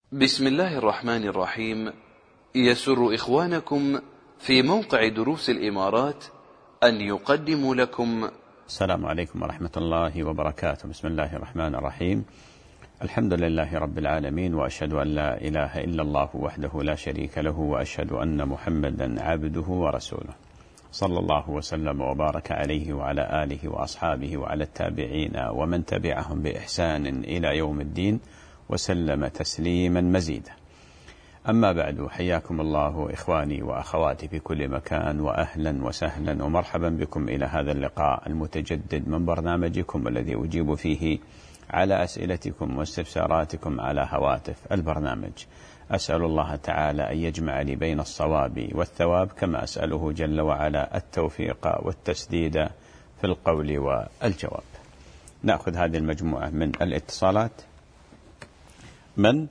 بسم الله الرحمن الرحيم. يسر إخوانكم في موقع دروس الإمارات أن يقدموا لكم. السلام عليكم ورحمة الله وبركاته. بسم الله الرحمن الرحيم. الحمد لله رب العالمين، وأشهد أن لا إله إلا الله وحده لا شريك له، وأشهد أن محمدا عبده ورسوله، صلى الله وسلم وبارك عليه وعلى آله وأصحابه وعلى التابعين ومن تبعهم بإحسان إلى يوم الدين، وسلم تسليما مزيدا. أما بعد، حياكم الله إخواني وأخواتي في كل مكان، وأهلا وسهلا ومرحبا بكم إلى هذا اللقاء المتجدد من برنامجكم الذي أجيب فيه على أسئلتكم واستفساراتكم على هواتف البرنامج. أسأل الله تعالى أن يجمع لي بين الصواب والثواب، كما أسأله جل وعلا التوفيق والتسديد في القول والجواب. نأخذ هذه المجموعة من الاتصالات. من؟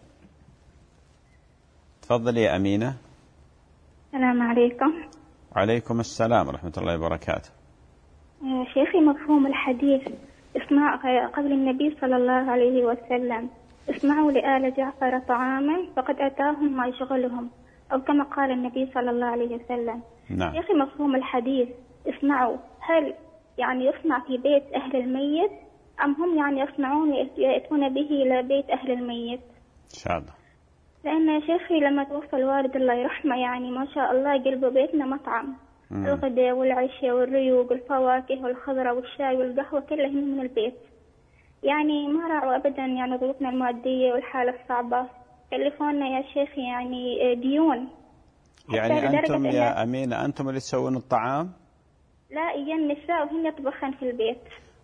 تفضلي يا أمينة. السلام عليكم. وعليكم السلام ورحمة الله وبركاته. شيخي، مفهوم الحديث اسمع قول النبي صلى الله عليه وسلم: اسمعوا لآل جعفر طعاما فقد أتاهم ما يشغلهم، أو كما قال النبي صلى الله عليه وسلم. نعم. شيخي، مفهوم الحديث اسمعوا هل يعني يصنع في بيت أهل الميت، أم هم يعني يصنعون يأتون به إلى بيت أهل الميت؟ إن شاء الله. لأن يا شيخي لما توفى الوالد الله يرحمه، يعني ما شاء الله قلبوا بيتنا مطعم. الغداء والعشاء والريوق والفواكه والخضرة والشاي والقهوة كلها من البيت. يعني ما راعوا أبدا يعني ظروفنا المادية والحالة الصعبة. كلفونا يا شيخ يعني ديون. يعني أنتم يا أمينة أنتم اللي تسوون الطعام؟ لا، هي النساء وهن يطبخن في البيت.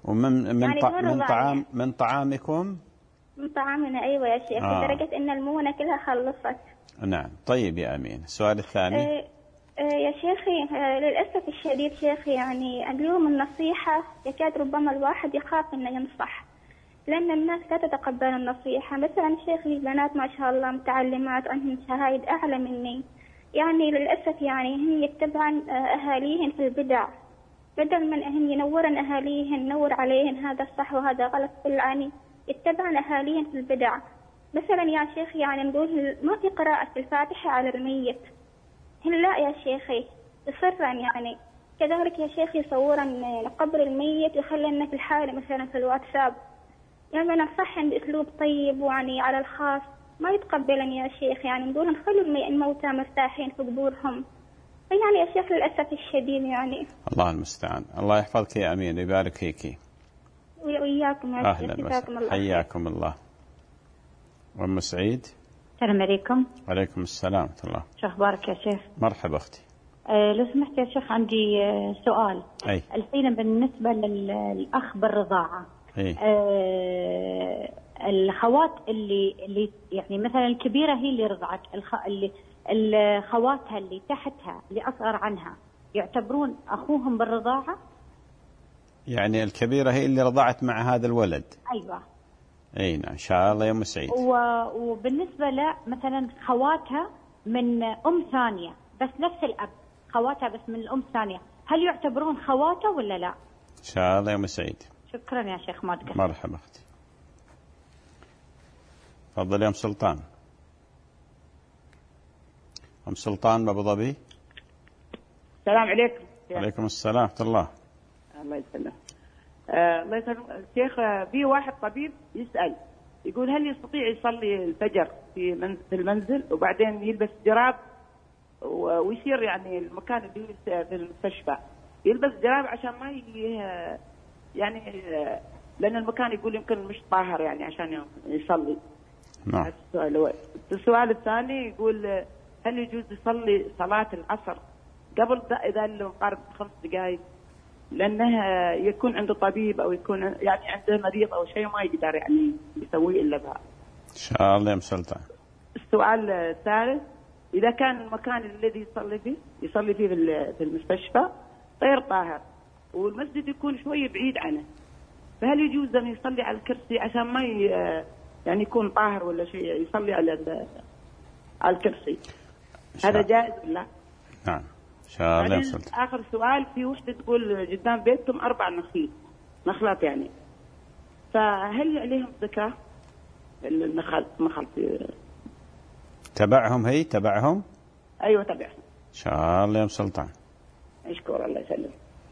من طعامكم؟ من طعامنا، أيوة يا شيخ. لدرجة أن المونة كلها خلصت. نعم. طيب يا أمين، السؤال الثاني. يا شيخي، للأسف الشديد شيخي، يعني اليوم النصيحة يكاد ربما الواحد يخاف أنه ينصح، لأن الناس لا تتقبل النصيحة. مثلا شيخي البنات ما شاء الله متعلمات، عندهم شهايد أعلى مني، يعني للأسف يعني هن يتبعن أهاليهن في البدع، بدل من هن ينورن أهاليهن نور عليهن هذا الصح وهذا غلط، يعني يتبعن أهاليهن في البدع. مثلا يا شيخ يعني نقول ما في قراءة الفاتحة على الميت، هل لا يا شيخي سرا يعني. كذلك يا شيخي يصورن قبر الميت ويخلينا في الحالة مثلا في الواتساب، يعني نصحن بأسلوب طيب ويعني على الخاص، ما يتقبلن يا شيخ. يعني نقول نخلوا الموتى مرتاحين في قبورهم. يعني يا شيخ للأسف الشديد يعني. الله المستعان. الله يحفظك يا أمين ويبارك فيك. وإياكم يا شيخ. أهلا وسهلا. حياكم الله. أم سعيد. السلام عليكم. وعليكم السلام ورحمة الله. شو أخبارك يا شيخ؟ مرحبا أختي. لو سمحت يا شيخ، عندي سؤال. أي. الحين بالنسبة للأخ بالرضاعة، الخوات اللي يعني مثلا الكبيرة هي اللي رضعت، الخواتها اللي تحتها اللي أصغر عنها يعتبرون أخوهم بالرضاعة؟ يعني الكبيرة هي اللي رضعت مع هذا الولد؟ أيوة. اي نعم، ان شاء الله يا ام سعيد. وبالنسبه له مثلا خواتها من ثانيه بس نفس الاب، خواتها بس من الام ثانيه، هل يعتبرون خواتها ولا لا؟ ان شاء الله يا ام سعيد. شكرا يا شيخ، ما تقصر. مرحبا اختي. تفضل يا ام سلطان. ام سلطان بابو ظبي. السلام عليكم. وعليكم السلام ورحمه الله. الله يسلمك. الله يسلمك شيخ. في واحد طبيب يسأل، يقول هل يستطيع يصلي الفجر في المنزل وبعدين يلبس جراب ويصير يعني المكان اللي في المستشفى يلبس جراب عشان ما يعني لأن المكان يقول يمكن مش طاهر يعني عشان يصلي. نعم. السؤال الثاني يقول هل يجوز يصلي صلاة العصر قبل إذا مقارب 5 دقائق، لأنه يكون عنده طبيب أو يكون يعني عنده مريض أو شيء ما يقدر يعني يسويه إلا بها. إن شاء الله يا مسلطان. السؤال الثالث، إذا كان المكان الذي يصلي فيه في المستشفى غير طاهر والمسجد يكون شوي بعيد عنه، فهل يجوز أن يصلي على الكرسي عشان ما يعني يكون طاهر ولا شيء، يصلي على الكرسي؟ هذا جائز ولا؟ نعم. إن شاء الله يا مسلطان. آخر سؤال، في وحدة تقول قدام بيتهم 4 نخلات يعني، فهل عليهم زكاة النخل تبعهم هي تبعهم؟ أيوة تبعهم. إن شاء الله يا أم سلطان. أشكر الله يسلم.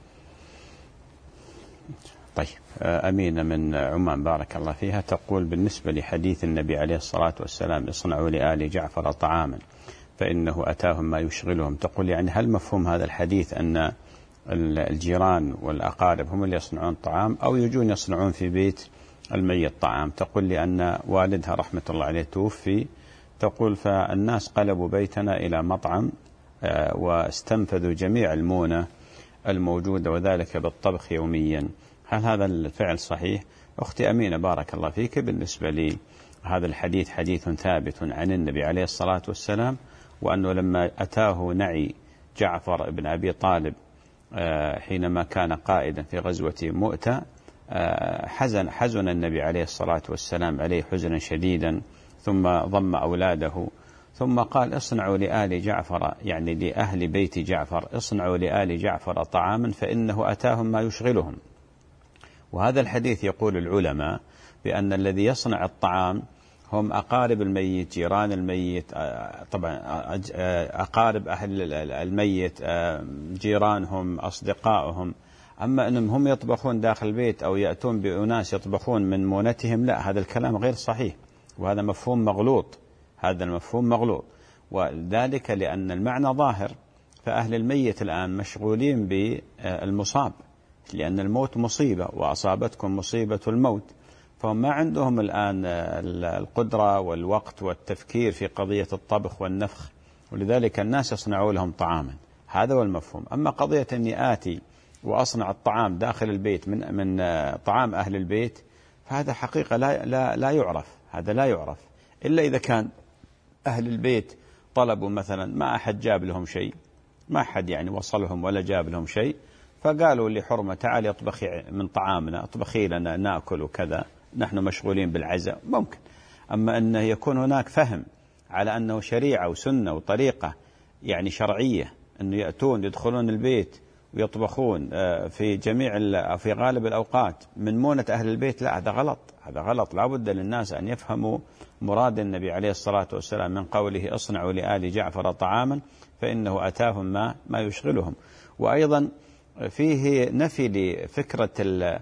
طيب أمينة من عمان بارك الله فيها تقول بالنسبة لحديث النبي عليه الصلاة والسلام اصنعوا لآل جعفر طعاما فإنه أتاهم ما يشغلهم، تقول يعني هل مفهوم هذا الحديث أن الجيران والأقارب هم اللي يصنعون طعام أو يجون يصنعون في بيت الميت طعام؟ تقول لأن والدها رحمة الله عليه توفي، تقول فالناس قلبوا بيتنا إلى مطعم واستنفذوا جميع المونة الموجودة وذلك بالطبخ يوميا، هل هذا الفعل صحيح؟ أختي أمينة بارك الله فيك، بالنسبة لي هذا الحديث حديث ثابت عن النبي عليه الصلاة والسلام، وأنه لما أتاه نعي جعفر بن أبي طالب حينما كان قائدا في غزوة مؤتة حزن النبي عليه الصلاة والسلام عليه حزنا شديدا، ثم ضم أولاده ثم قال اصنعوا لآل جعفر، يعني لأهل بيت جعفر، اصنعوا لآل جعفر طعاما فإنه أتاهم ما يشغلهم. وهذا الحديث يقول العلماء بأن الذي يصنع الطعام هم أقارب الميت، جيران الميت، طبعا أقارب أهل الميت، جيرانهم، أصدقائهم. أما أنهم هم يطبخون داخل البيت أو يأتون بأناس يطبخون من مونتهم، لا، هذا الكلام غير صحيح، وهذا مفهوم مغلوط، هذا المفهوم مغلوط، وذلك لأن المعنى ظاهر، فأهل الميت الآن مشغولين بالمصاب، لأن الموت مصيبة وأصابتكم مصيبة الموت، فهم ما عندهم الآن القدرة والوقت والتفكير في قضية الطبخ والنفخ، ولذلك الناس يصنعوا لهم طعاما، هذا هو المفهوم. أما قضية أني آتي وأصنع الطعام داخل البيت من طعام أهل البيت، فهذا حقيقة لا يعرف، هذا لا يعرف إلا إذا كان أهل البيت طلبوا مثلا، ما أحد جاب لهم شيء، ما أحد يعني وصلهم ولا جاب لهم شيء، فقالوا لحرمة تعالي اطبخي من طعامنا، اطبخي لنا نأكل وكذا، نحن مشغولين بالعزاء، ممكن. أما أنه يكون هناك فهم على أنه شريعة وسنة وطريقة يعني شرعية، أنه يأتون يدخلون البيت ويطبخون في غالب الأوقات من مونة أهل البيت، لا، هذا غلط، هذا غلط. لا بد للناس أن يفهموا مراد النبي عليه الصلاة والسلام من قوله اصنعوا لآل جعفر طعاما فإنه أتاهم ما يشغلهم. وأيضا فيه نفي لفكرة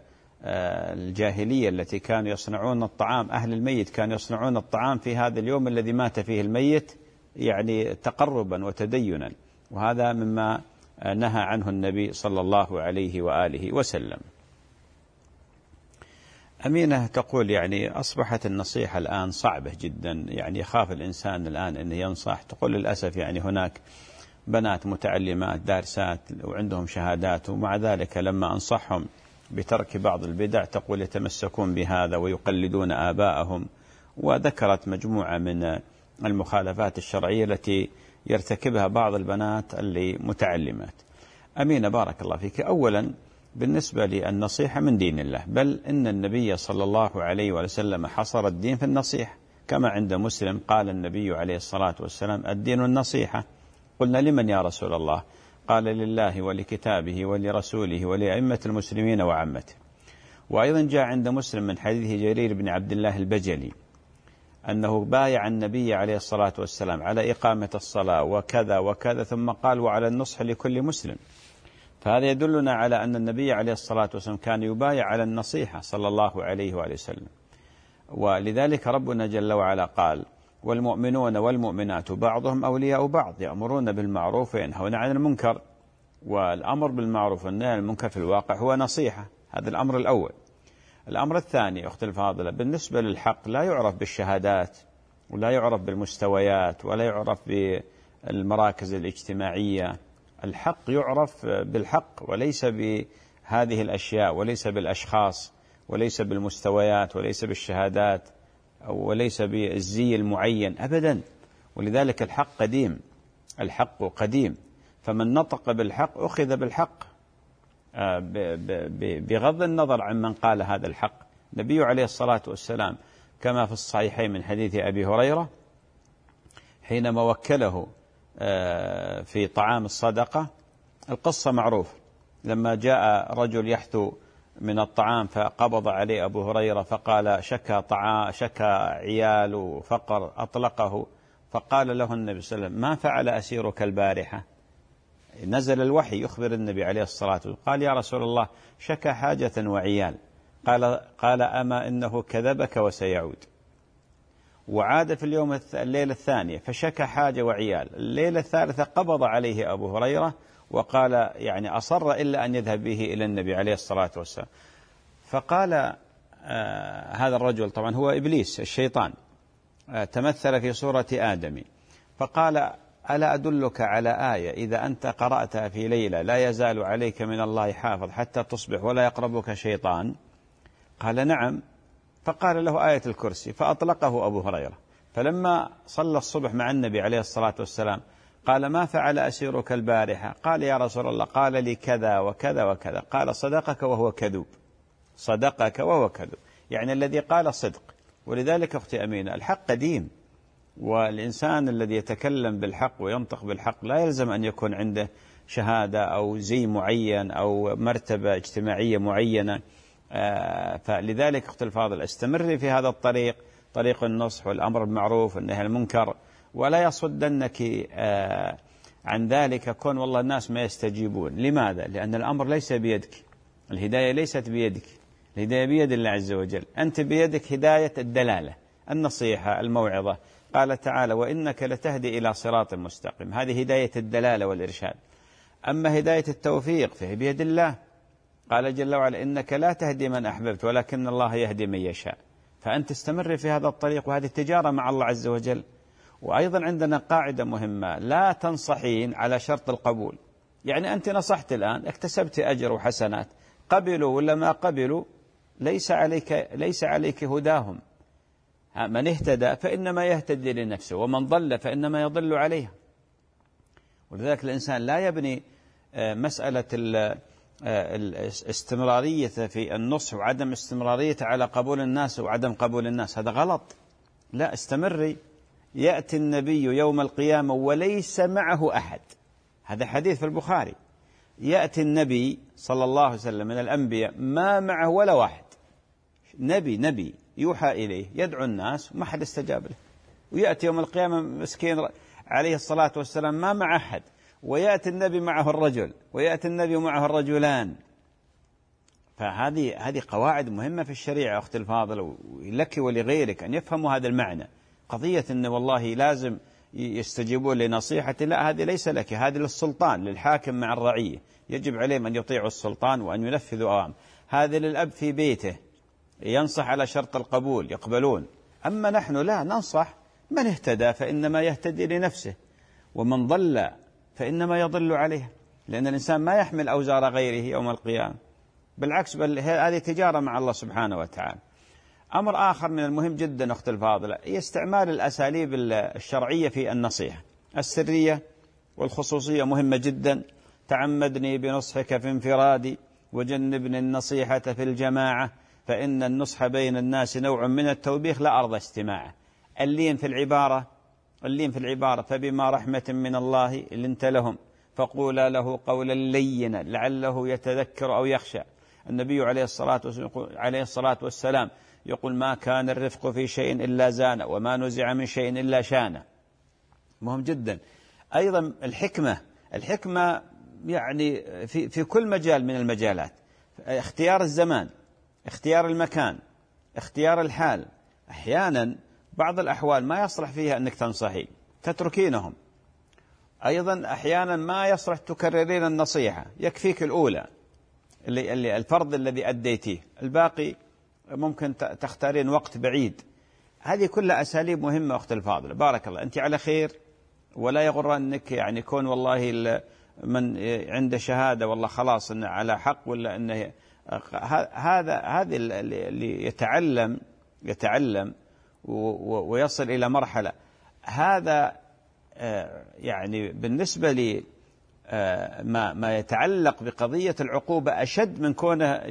الجاهلية التي كانوا يصنعون الطعام، أهل الميت كانوا يصنعون الطعام في هذا اليوم الذي مات فيه الميت، يعني تقربا وتدينا، وهذا مما نهى عنه النبي صلى الله عليه وآله وسلم. أمينة تقول يعني أصبحت النصيحة الآن صعبة جدا، يعني يخاف الإنسان الآن أنه ينصح. تقول للأسف يعني هناك بنات متعلمات دارسات وعندهم شهادات، ومع ذلك لما أنصحهم بترك بعض البدع تقول يتمسكون بهذا ويقلدون آباءهم، وذكرت مجموعة من المخالفات الشرعية التي يرتكبها بعض البنات اللي متعلمات. أمينة بارك الله فيك، أولا بالنسبة للنصيحة من دين الله، بل إن النبي صلى الله عليه وسلم حصر الدين في النصيحة، كما عند مسلم قال النبي عليه الصلاة والسلام الدين النصيحة. قلنا لمن يا رسول الله؟ قال لله ولكتابه ولرسوله ولأئمة المسلمين وعامته. وأيضا جاء عند مسلم من حديث جرير بن عبد الله البجلي أنه بايع النبي عليه الصلاة والسلام على إقامة الصلاة وكذا وكذا، ثم قال وعلى النصح لكل مسلم. فهذا يدلنا على أن النبي عليه الصلاة والسلام كان يبايع على النصيحة صلى الله عليه وآله وسلم. ولذلك ربنا جل وعلا قال والمؤمنون والمؤمنات بعضهم أولياء بعض يأمرون بالمعروف وينهون عن المنكر. والأمر بالمعروف والنهي عن المنكر في الواقع هو نصيحة، هذا الأمر الأول. الأمر الثاني أختي الفاضلة بالنسبة للحق لا يعرف بالشهادات ولا يعرف بالمستويات ولا يعرف بالمراكز الاجتماعية، الحق يعرف بالحق وليس بهذه الأشياء وليس بالأشخاص وليس بالمستويات وليس بالشهادات وليس بالزي المعين أبدا. ولذلك الحق قديم، الحق قديم، فمن نطق بالحق أخذ بالحق بغض النظر عن من قال هذا الحق. النبي عليه الصلاة والسلام كما في الصحيحين من حديث أبي هريرة حينما وكله في طعام الصدقة، القصة معروف، لما جاء رجل يحثو من الطعام فقبض عليه أبو هريرة فقال شكى عيال وفقر، أطلقه فقال له النبي صلى الله عليه وسلم: ما فعل أسيرك البارحة؟ نزل الوحي يخبر النبي عليه الصلاة والسلام. قال: يا رسول الله شكى حاجة وعيال. قال: أما إنه كذبك وسيعود. وعاد في الليلة الثانية فشكى حاجة وعيال. الليلة الثالثة قبض عليه أبو هريرة وقال يعني أصر إلا أن يذهب به إلى النبي عليه الصلاة والسلام. فقال هذا الرجل، طبعا هو إبليس الشيطان، تمثل في صورة آدم، فقال: ألا أدلك على آية إذا أنت قرأتها في ليلة لا يزال عليك من الله حافظ حتى تصبح ولا يقربك شيطان؟ قال: نعم. فقال له: آية الكرسي. فأطلقه أبو هريرة. فلما صلى الصبح مع النبي عليه الصلاة والسلام قال: ما فعل أسيرك البارحة؟ قال: يا رسول الله قال لي كذا وكذا وكذا. قال: صدقك وهو كذوب، صدقك وهو كذوب، يعني الذي قال صدق. ولذلك أختي أمينة الحق قديم، والإنسان الذي يتكلم بالحق وينطق بالحق لا يلزم أن يكون عنده شهادة أو زي معين أو مرتبة اجتماعية معينة. فلذلك أختي الفاضل استمري في هذا الطريق، طريق النصح والأمر بالمعروف والنهي عن المنكر، ولا يصدنك عن ذلك كون والله الناس ما يستجيبون. لماذا؟ لأن الأمر ليس بيدك، الهداية ليست بيدك، الهداية بيد الله عز وجل. أنت بيدك هداية الدلالة، النصيحة، الموعظة. قال تعالى: وإنك لتهدي إلى صراط مستقيم. هذه هداية الدلالة والإرشاد. أما هداية التوفيق فهي بيد الله. قال جل وعلا: إنك لا تهدي من أحببت ولكن الله يهدي من يشاء. فأنت استمر في هذا الطريق، وهذه التجارة مع الله عز وجل. وأيضا عندنا قاعدة مهمة: لا تنصحين على شرط القبول. يعني أنت نصحت الآن اكتسبت أجر وحسنات، قبلوا ولا ما قبلوا ليس عليك هداهم. من اهتدى فإنما يهتدي لنفسه، ومن ضل فإنما يضل عليها. ولذلك الإنسان لا يبني مسألة الاستمرارية في النصح وعدم استمرارية على قبول الناس وعدم قبول الناس، هذا غلط. لا، استمري. يأتي النبي يوم القيامة وليس معه أحد، هذا حديث في البخاري. يأتي النبي صلى الله عليه وسلم من الأنبياء ما معه ولا واحد، نبي يوحى إليه يدعو الناس وما حد استجاب له. ويأتي يوم القيامة مسكين عليه الصلاة والسلام ما مع أحد، ويأتي النبي معه الرجل، ويأتي النبي معه الرجلان. فهذه قواعد مهمة في الشريعة أختي الفاضلة، لك ولغيرك أن يفهموا هذا المعنى. قضية أن والله لازم يستجيبون لنصيحتي، لا، هذه ليس لك، هذه للسلطان، للحاكم مع الرعية، يجب عليهم أن يطيعوا السلطان وأن ينفذوا أوامره. هذا للأب في بيته ينصح على شرط القبول، يقبلون. أما نحن لا ننصح، من اهتدى فإنما يهتدي لنفسه، ومن ضل فإنما يضل عليه، لأن الإنسان ما يحمل أوزار غيره يوم القيامة، بالعكس، بل هذه تجارة مع الله سبحانه وتعالى. أمر آخر من المهم جدا أخت الفاضلة هي استعمال الأساليب الشرعية في النصيحة. السرية والخصوصية مهمة جدا. تعمدني بنصحك في انفرادي وجنبني النصيحة في الجماعة، فإن النصح بين الناس نوع من التوبيخ لا أرضى استماعه. اللين في العبارة فبما رحمة من الله لنت لهم فقولا له قولا لينا لعله يتذكر أو يخشى. النبي عليه الصلاة والسلام يقول: ما كان الرفق في شيء إلا زانه، وما نزع من شيء إلا شانه. مهم جدا. أيضا الحكمة يعني في كل مجال من المجالات. اختيار الزمان، اختيار المكان، اختيار الحال. أحيانا بعض الأحوال ما يصلح فيها أنك تنصحي، تتركينهم. أيضا أحيانا ما يصلح تكررين النصيحة، يكفيك الأولى اللي الفرض الذي أديتيه، الباقي ممكن تختارين وقت بعيد. هذه كلها أساليب مهمة أخت الفاضلة. بارك الله، أنت على خير، ولا يغر أنك يعني يكون والله من عنده شهادة والله خلاص إنه على حق، ولا إنه هذا اللي يتعلم ويصل إلى مرحلة. هذا يعني بالنسبة لي ما يتعلق بقضية العقوبة أشد من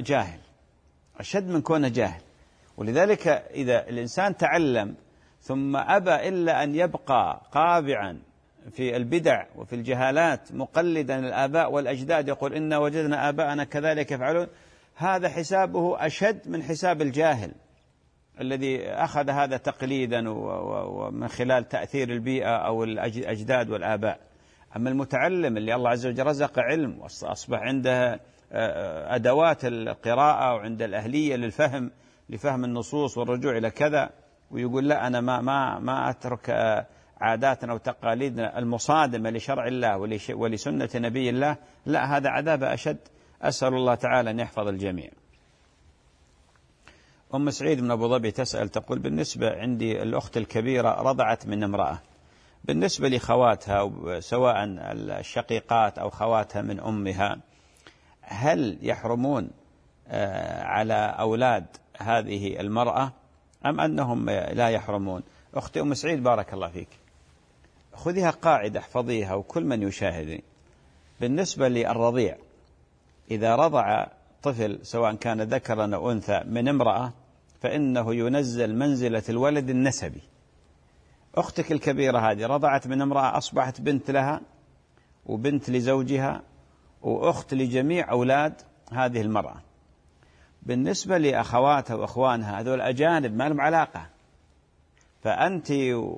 كونه جاهل. ولذلك إذا الإنسان تعلم ثم أبى إلا أن يبقى قابعا في البدع وفي الجهالات مقلدا الآباء والأجداد، يقول إنا وجدنا آباءنا كذلك يفعلون، هذا حسابه أشد من حساب الجاهل الذي أخذ هذا تقليدا ومن خلال تأثير البيئة أو الأجداد والآباء. أما المتعلم اللي الله عز وجل رزق علم وأصبح عنده أدوات القراءة وعند الأهلية لفهم النصوص والرجوع إلى كذا، ويقول لا أنا ما أترك عاداتنا وتقاليدنا المصادمة لشرع الله ولسنة نبي الله، لا، هذا عذاب أشد. أسأل الله تعالى أن يحفظ الجميع. أم سعيد من أبو ظبي تسأل تقول: بالنسبة عندي الأخت الكبيرة رضعت من امرأة، بالنسبة لخواتها سواء الشقيقات أو خواتها من أمها، هل يحرمون على أولاد هذه المرأة أم أنهم لا يحرمون؟ أختي أم سعيد بارك الله فيك، خذيها قاعدة احفظيها وكل من يشاهدني. بالنسبة للرضيع، إذا رضع طفل سواء كان ذكرا أو أنثى من امرأة فإنه ينزل منزلة الولد النسبي. أختك الكبيرة هذه رضعت من امرأة، أصبحت بنت لها وبنت لزوجها وأخت لجميع أولاد هذه المرأة. بالنسبة لأخواتها وأخوانها هذول أجانب ما لهم علاقة، فأنت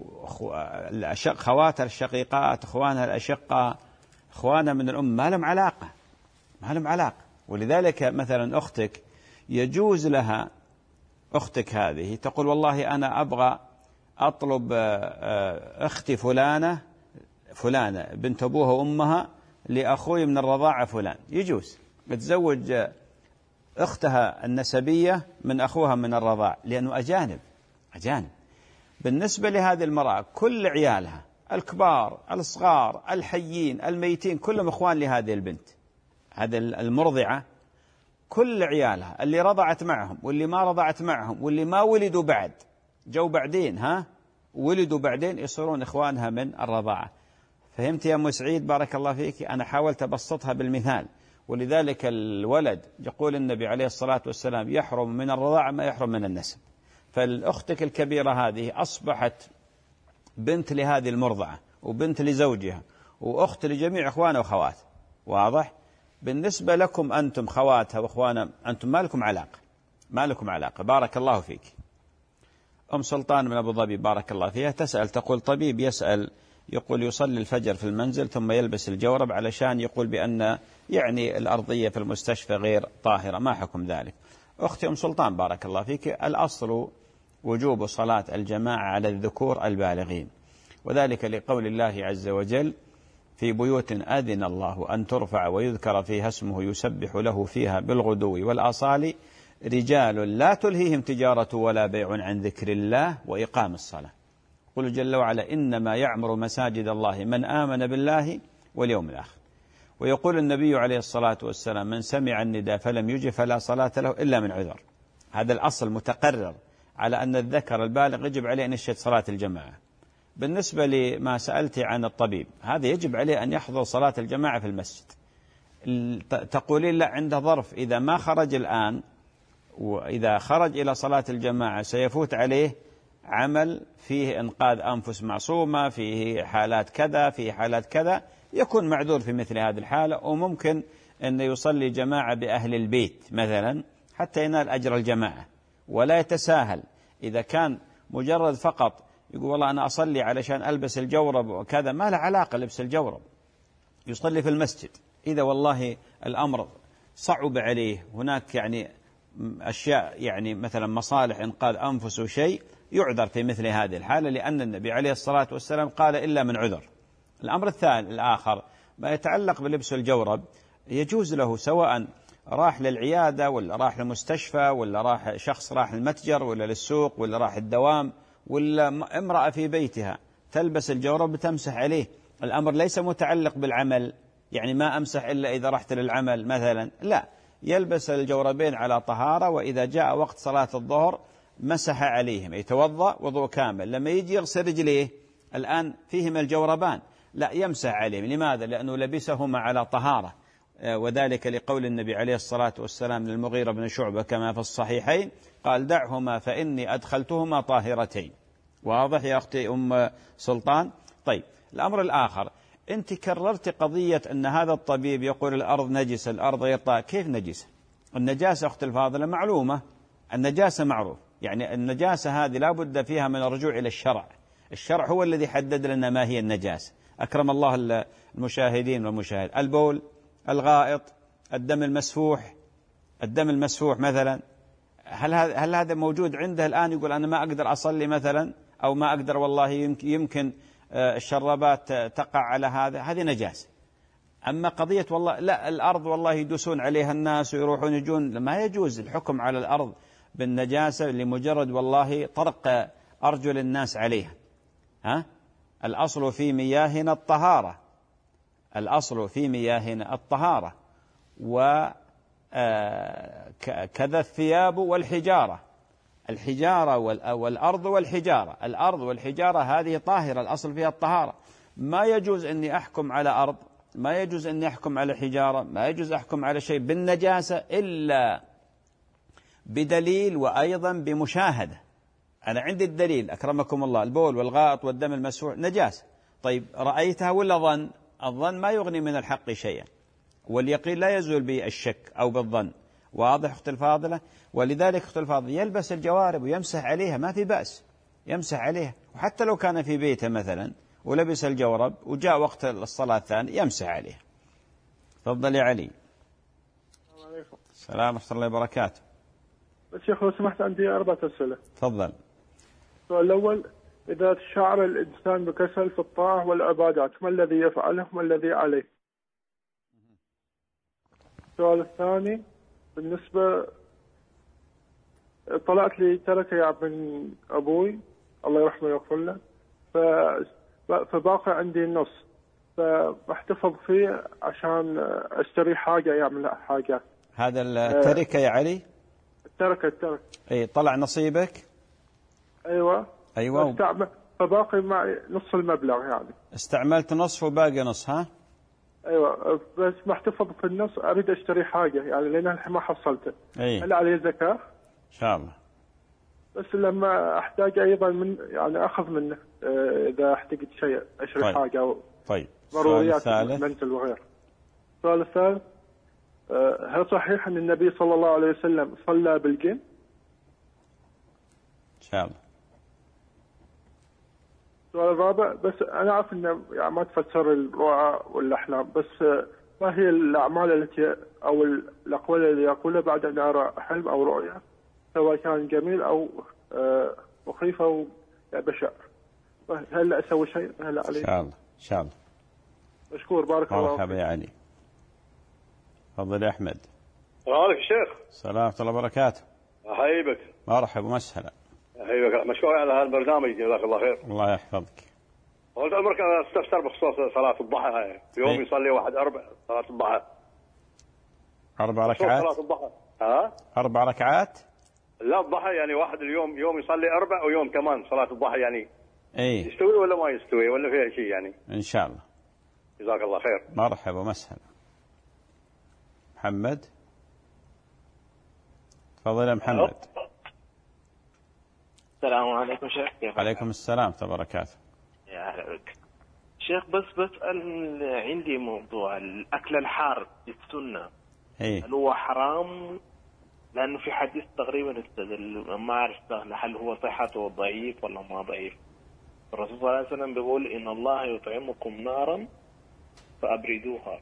خواتها الشقيقات، أخوانها الأشقاء، أخوانها من الأم ما لهم علاقة. ولذلك مثلا أختك يجوز لها، أختك هذه تقول والله أنا أبغى أطلب أختي فلانة بنت أبوها وأمها لأخوي من الرضاعة فلان، يجوز تزوج أختها النسبية من أخوها من الرضاع لأنه أجانب. بالنسبة لهذه المرأة كل عيالها الكبار الصغار الحيين الميتين كلهم إخوان لهذه البنت، هذه المرضعة كل عيالها اللي رضعت معهم واللي ما رضعت معهم واللي ما ولدوا بعد جو بعدين ولدوا بعدين يصيرون إخوانها من الرضاعة. فهمت يا أم سعيد بارك الله فيك؟ أنا حاولت أبسطها بالمثال. ولذلك الولد يقول النبي عليه الصلاة والسلام يحرم من الرضاعة ما يحرم من النسب. فالأختك الكبيرة هذه أصبحت بنت لهذه المرضعة وبنت لزوجها وأخت لجميع إخوانها وخوات. واضح؟ بالنسبة لكم أنتم خواتها وإخوانها أنتم ما لكم علاقة. بارك الله فيك. أم سلطان من أبو ظبي بارك الله فيها تسأل تقول: طبيب يسأل يقول يصلي الفجر في المنزل ثم يلبس الجورب علشان يقول بأن يعني الأرضية في المستشفى غير طاهرة، ما حكم ذلك؟ أختي أم سلطان بارك الله فيك، الأصل وجوب صلاة الجماعة على الذكور البالغين، وذلك لقول الله عز وجل: في بيوت أذن الله أن ترفع ويذكر فيها اسمه يسبح له فيها بالغدو والآصال رجال لا تلهيهم تجارة ولا بيع عن ذكر الله وإقام الصلاة. قل جل وعلا: إنما يعمر مساجد الله من آمن بالله واليوم الآخر. ويقول النبي عليه الصلاة والسلام: من سمع النداء فلم يجب فلا صلاة له إلا من عذر. هذا الأصل متقرر على أن الذكر البالغ يجب عليه أن يشهد صلاة الجماعة. بالنسبة لما سألت عن الطبيب، هذا يجب عليه أن يحضر صلاة الجماعة في المسجد. تقولين لا عنده ظرف، إذا ما خرج الآن وإذا خرج إلى صلاة الجماعة سيفوت عليه عمل فيه إنقاذ أنفس معصومة، فيه حالات كذا فيه حالات كذا، يكون معذور في مثل هذه الحالة. وممكن أن يصلي جماعة بأهل البيت مثلا حتى ينال أجر الجماعة، ولا يتساهل. إذا كان مجرد فقط يقول والله أنا أصلي علشان ألبس الجورب وكذا، ما له علاقة لبس الجورب، يصلي في المسجد. إذا والله الأمر صعب عليه، هناك يعني أشياء يعني مثلا مصالح إنقاذ أنفس وشيء، يعذر في مثل هذه الحالة، لأن النبي عليه الصلاة والسلام قال إلا من عذر. الأمر الثاني الآخر ما يتعلق بلبس الجورب، يجوز له سواء راح للعيادة ولا راح للمستشفى ولا راح شخص راح للمتجر ولا للسوق ولا راح الدوام ولا امرأة في بيتها تلبس الجورب تمسح عليه. الأمر ليس متعلق بالعمل، يعني ما أمسح إلا إذا رحت للعمل مثلا، لا، يلبس الجوربين على طهارة، وإذا جاء وقت صلاة الظهر مسح عليهم، يتوضأ وضوء كامل. لما يجي يغسل رجليه الآن فيهما الجوربان، لا، يمسح عليهم. لماذا؟ لأنه لبسهما على طهارة، وذلك لقول النبي عليه الصلاة والسلام للمغيرة بن شعبة كما في الصحيحين قال: دعهما فإني أدخلتهما طاهرتين. واضح يا أختي أم سلطان؟ طيب، الأمر الآخر، أنت كررت قضية أن هذا الطبيب يقول الأرض نجسة، الأرض غير طاهرة. كيف نجسة؟ النجاسة أخت الفاضلة معلومة، النجاسة معروف، يعني النجاسة هذه لا بد فيها من الرجوع إلى الشرع. الشرع هو الذي حدد لنا ما هي النجاسة. أكرم الله المشاهدين والمشاهد، البول، الغائط، الدم المسفوح مثلا، هل هذا موجود عنده الآن يقول أنا ما أقدر أصلي مثلا، أو ما أقدر والله يمكن الشرابات تقع على هذه نجاسة. أما قضية والله لا الأرض والله يدوسون عليها الناس ويروحون يجون، ما يجوز الحكم على الأرض بالنجاسة لمجرد والله طرق أرجل الناس عليها. الأصل في مياهنا الطهارة، الأصل في مياهنا الطهارة، وكذا الثياب والحجارة، الحجارة والأرض والحجارة، الأرض والحجارة هذه طاهرة، الأصل فيها الطهارة. ما يجوز أني أحكم على أرض، ما يجوز أني أحكم على حجارة، ما يجوز أحكم على شيء بالنجاسة إلا بدليل وأيضا بمشاهدة. أنا عندي الدليل أكرمكم الله، البول والغائط والدم المسفوح نجاسة، طيب رأيتها ولا ظن؟ الظن ما يغني من الحق شيئا، واليقين لا يزول بالشك أو بالظن. واضح أخت الفاضلة؟ ولذلك أخت الفاضلة يلبس الجوارب ويمسح عليها، ما في بأس، يمسح عليها، وحتى لو كان في بيته مثلا ولبس الجورب وجاء وقت الصلاة الثانية يمسح عليها. تفضل يا علي. السلام عليكم. السلام ورحمة الله وبركاته. شيخ لو سمحت عندي 4 أسئلة. تفضل. السؤال الأول، إذا شعر الإنسان بكسل في الطاعة والعبادات ما الذي يفعله وما الذي عليه؟ السؤال الثاني، بالنسبة طلعت لي تركة من أبوي الله يرحمه ويغفر له، فباقي عندي النص، فبحتفظ فيه عشان أشتري حاجة يعمل حاجة. هذا التركة يا علي؟ التركة. أي طلع نصيبك؟ أيوة. فباقي معي نص المبلغ يعني. استعملت نصف وباقي نص، ها؟ أيوة، بس محتفظ في النص، أريد أشتري حاجة يعني لأن الحين ما حصلته. هل عليه زكاة؟ إن شاء الله. بس لما أحتاج أيضا من يعني أخذ منه إذا احتجت شيء أشتري طيب. حاجة أو طيب. ضروريات المنزل وغيره. السؤال الثالث، هل صحيح أن النبي صلى الله عليه وسلم صلى بالجن؟ إن شاء الله. السؤال الرابع، بس أنا أعرف أن يعني ما تفسر الرؤى والأحلام، بس ما هي الأعمال التي أو الأقوال اللي يقولها بعد أن أرى حلم أو رؤيا، سواء كان جميل أو مخيف أو بشع، هل أسوي شيء؟ هل علي؟ إن شاء الله. إن شاء الله. مشكور، بارك الله فيك. مرحبا يا علي. تفضل يا أحمد. السلام عليكم شيخ. السلام ورحمة الله وبركاته. أحييك. مرحبا ومسهلا. أحييك، مشكور على هذا البرنامج، جزاك الله خير. الله يحفظك. قلت عمرك أنا استفسر بخصوص صلاة الضحى، في يوم يصلي واحد 4 صلاة الضحى. 4 ركعات؟ صلاة الضحى. 4 ركعات؟ لا الضحى يعني واحد اليوم يوم يصلي 4 ويوم كمان صلاة الضحى يعني. يستوي ولا ما يستوي ولا فيها شيء يعني؟ إن شاء الله. جزاك الله خير. مرحبا ومسهلا. محمد. تفضل يا محمد. السلام عليكم شيخ. عليكم السلام وبركاته. يا أهلا بك شيخ. بس بسأل، عندي موضوع الأكل الحار السنة، هل هو حرام؟ لأنه في حديث تقريبا استدل، ما أعرف هل هو صحته ضعيف ولا ما ضعيف. الرسول صلى الله عليه وسلم بيقول إن الله يطعمكم نارا فأبردوها.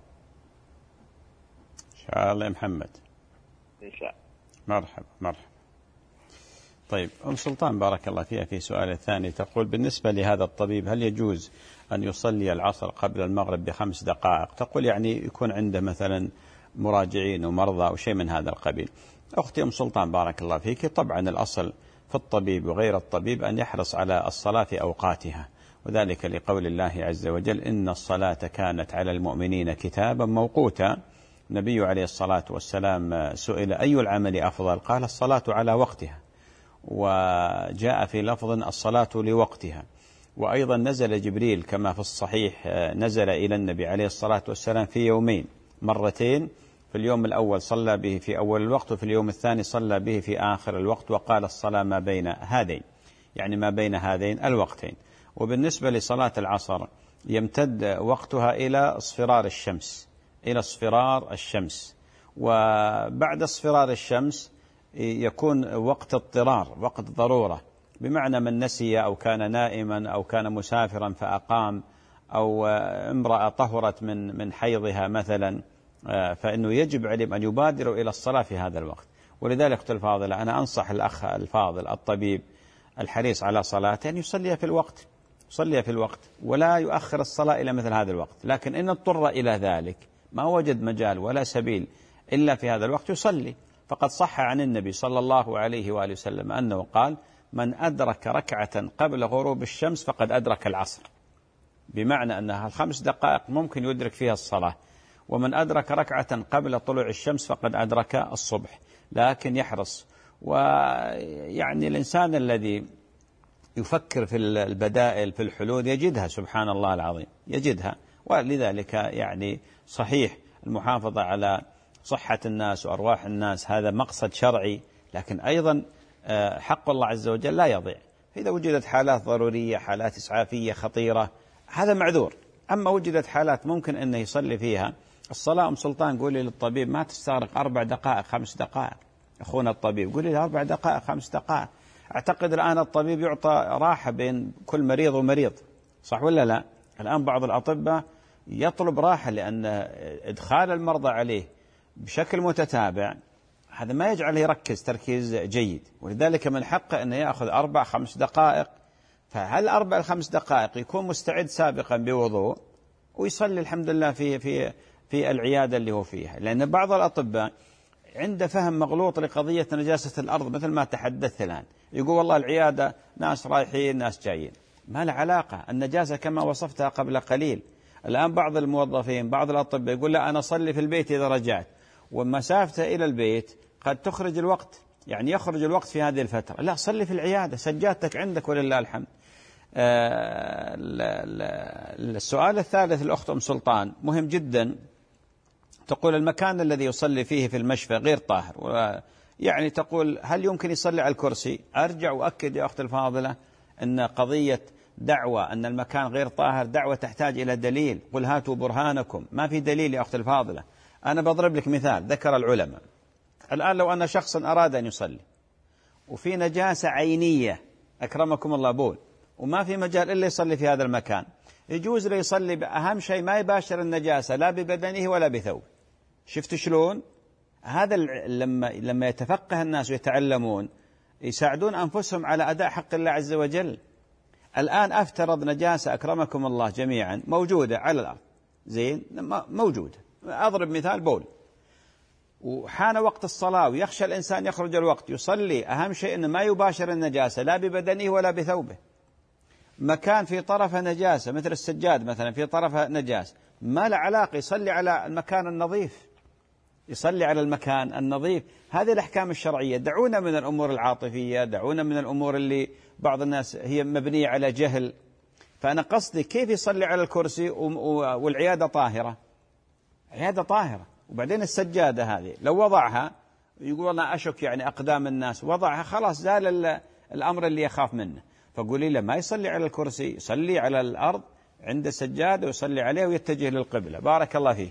إن شاء الله يا محمد. إن شاء الله. مرحبا. طيب أم سلطان بارك الله فيها في سؤال الثاني، تقول بالنسبة لهذا الطبيب هل يجوز أن يصلي العصر قبل المغرب ب5 دقائق؟ تقول يعني يكون عنده مثلا مراجعين ومرضى أو شيء من هذا القبيل. أختي أم سلطان بارك الله فيك، طبعا الأصل في الطبيب وغير الطبيب أن يحرص على الصلاة في أوقاتها، وذلك لقول الله عز وجل إن الصلاة كانت على المؤمنين كتابا موقوتا. النبي عليه الصلاة والسلام سئل أي العمل أفضل؟ قال الصلاة على وقتها، وجاء في لفظ الصلاة لوقتها. وأيضا نزل جبريل كما في الصحيح، نزل إلى النبي عليه الصلاة والسلام في يومين مرتين، في اليوم الأول صلى به في أول الوقت، وفي اليوم الثاني صلى به في آخر الوقت، وقال الصلاة ما بين هذين، يعني ما بين هذين الوقتين. وبالنسبة لصلاة العصر يمتد وقتها إلى اصفرار الشمس، وبعد اصفرار الشمس يكون وقت اضطرار، وقت ضرورة، بمعنى من نسي أو كان نائما أو كان مسافرا فأقام، أو امرأة طهرت من حيضها مثلا، فإنه يجب عليهم أن يبادروا إلى الصلاة في هذا الوقت. ولذلك أختي الفاضلة أنا أنصح الأخ الفاضل الطبيب الحريص على صلاته أن يصلي في الوقت ولا يؤخر الصلاة إلى مثل هذا الوقت. لكن إن اضطر إلى ذلك ما وجد مجال ولا سبيل إلا في هذا الوقت يصلي. فقد صح عن النبي صلى الله عليه وآله وسلم أنه قال: من أدرك ركعة قبل غروب الشمس فقد أدرك العصر، بمعنى أنها 5 دقائق ممكن يدرك فيها الصلاة. ومن أدرك ركعة قبل طلوع الشمس فقد أدرك الصبح. لكن يحرص، ويعني الإنسان الذي يفكر في البدائل في الحلول يجدها، سبحان الله العظيم يجدها. ولذلك يعني صحيح المحافظة على صحة الناس وأرواح الناس هذا مقصد شرعي، لكن أيضا حق الله عز وجل لا يضيع. إذا وجدت حالات ضرورية، حالات إسعافية خطيرة، هذا معذور. أما وجدت حالات ممكن أنه يصلي فيها الصلاة، سلطان قولي للطبيب ما تستغرق 4 دقائق 5 دقائق، أخونا الطبيب قولي له 4 دقائق 5 دقائق. أعتقد الآن الطبيب يعطى راحة بين كل مريض ومريض، صح ولا لا؟ الآن بعض الأطباء يطلب راحة لأن إدخال المرضى عليه بشكل متتابع هذا ما يجعله يركز تركيز جيد، ولذلك من حقه أن يأخذ 4-5 دقائق. فهل 4-5 دقائق يكون مستعد سابقا بوضوء ويصلي الحمد لله في العيادة اللي هو فيها. لأن بعض الأطباء عنده فهم مغلوط لقضية نجاسة الأرض، مثل ما تحدثت الآن، يقول والله العيادة ناس رايحين ناس جايين، ما له علاقة. النجاسة كما وصفتها قبل قليل. الآن بعض الموظفين بعض الأطباء يقول لا أنا أصلي في البيت إذا رجعت، ومسافته إلى البيت قد تخرج الوقت، يعني يخرج الوقت في هذه الفترة. لا، صلي في العيادة، سجادتك عندك ولله الحمد. السؤال الثالث الأخت أم سلطان مهم جدا. تقول المكان الذي يصلي فيه في المشفى غير طاهر، يعني تقول هل يمكن يصلي على الكرسي؟ أرجع وأكد يا أخت الفاضلة أن قضية دعوة أن المكان غير طاهر دعوة تحتاج إلى دليل. قل هاتوا برهانكم. ما في دليل يا أخت الفاضلة. أنا بضرب لك مثال ذكر العلماء. الآن لو أن شخصا أراد أن يصلي وفي نجاسة عينية أكرمكم الله بول، وما في مجال إلا يصلي في هذا المكان، يجوز له يصلي. أهم شيء ما يباشر النجاسة لا ببدنه ولا بثوبه. شفت شلون؟ هذا لما يتفقه الناس ويتعلمون يساعدون أنفسهم على أداء حق الله عز وجل. الآن أفترض نجاسة أكرمكم الله جميعا موجودة على الأرض، زين، موجودة. أضرب مثال بول، وحان وقت الصلاة ويخشى الإنسان يخرج الوقت، يصلي. أهم شيء أنه ما يباشر النجاسة لا ببدنه ولا بثوبه. مكان في طرفه نجاسة مثل السجاد مثلا في طرفه نجاسة، ما له علاقة، يصلي على المكان النظيف، يصلي على المكان النظيف. هذه الأحكام الشرعية. دعونا من الأمور العاطفية، دعونا من الأمور اللي بعض الناس هي مبنية على جهل. فأنا قصدي كيف يصلي على الكرسي والعيادة طاهرة، عيادة طاهرة، وبعدين السجادة هذه لو وضعها يقول أنا أشك يعني أقدام الناس، وضعها خلاص زال الأمر اللي يخاف منه. فقولي له ما يصلي على الكرسي، يصلي على الأرض عند السجادة ويصلي عليه ويتجه للقبلة. بارك الله فيه.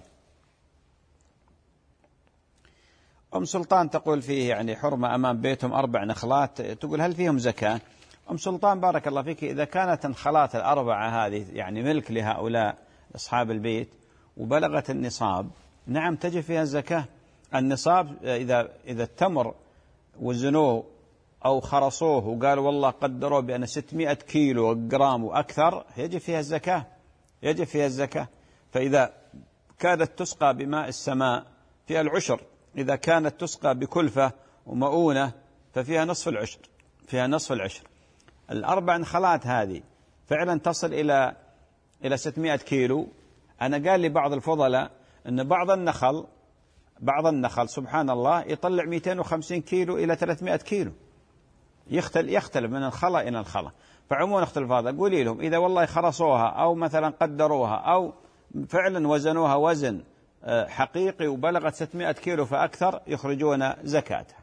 أم سلطان تقول فيه يعني حرمة أمام بيتهم 4 نخلات، تقول هل فيهم زكاة؟ أم سلطان بارك الله فيك، إذا كانت النخلات 4 هذه يعني ملك لهؤلاء أصحاب البيت وبلغت النصاب، نعم تجب فيها الزكاة. النصاب إذا التمر وزنوه أو خرصوه وقالوا والله قدروا بأن 600 كيلو جرام وأكثر، يجب فيها الزكاة، يجب فيها الزكاة. فإذا كانت تسقى بماء السماء فيها العشر، إذا كانت تسقى بكلفة ومؤونة ففيها نصف العشر، فيها نصف العشر. 4 نخلات هذه فعلا تصل إلى 600 كيلو. أنا قال لي بعض الفضلاء أن بعض النخل سبحان الله يطلع 250 كيلو إلى 300 كيلو، يختلف من الخلا إلى الخلا. فعموما اختلف هذا. قولي لهم إذا والله خرصوها أو مثلا قدروها أو فعلا وزنوها وزن حقيقي وبلغت 600 كيلو فأكثر يخرجون زكاتها.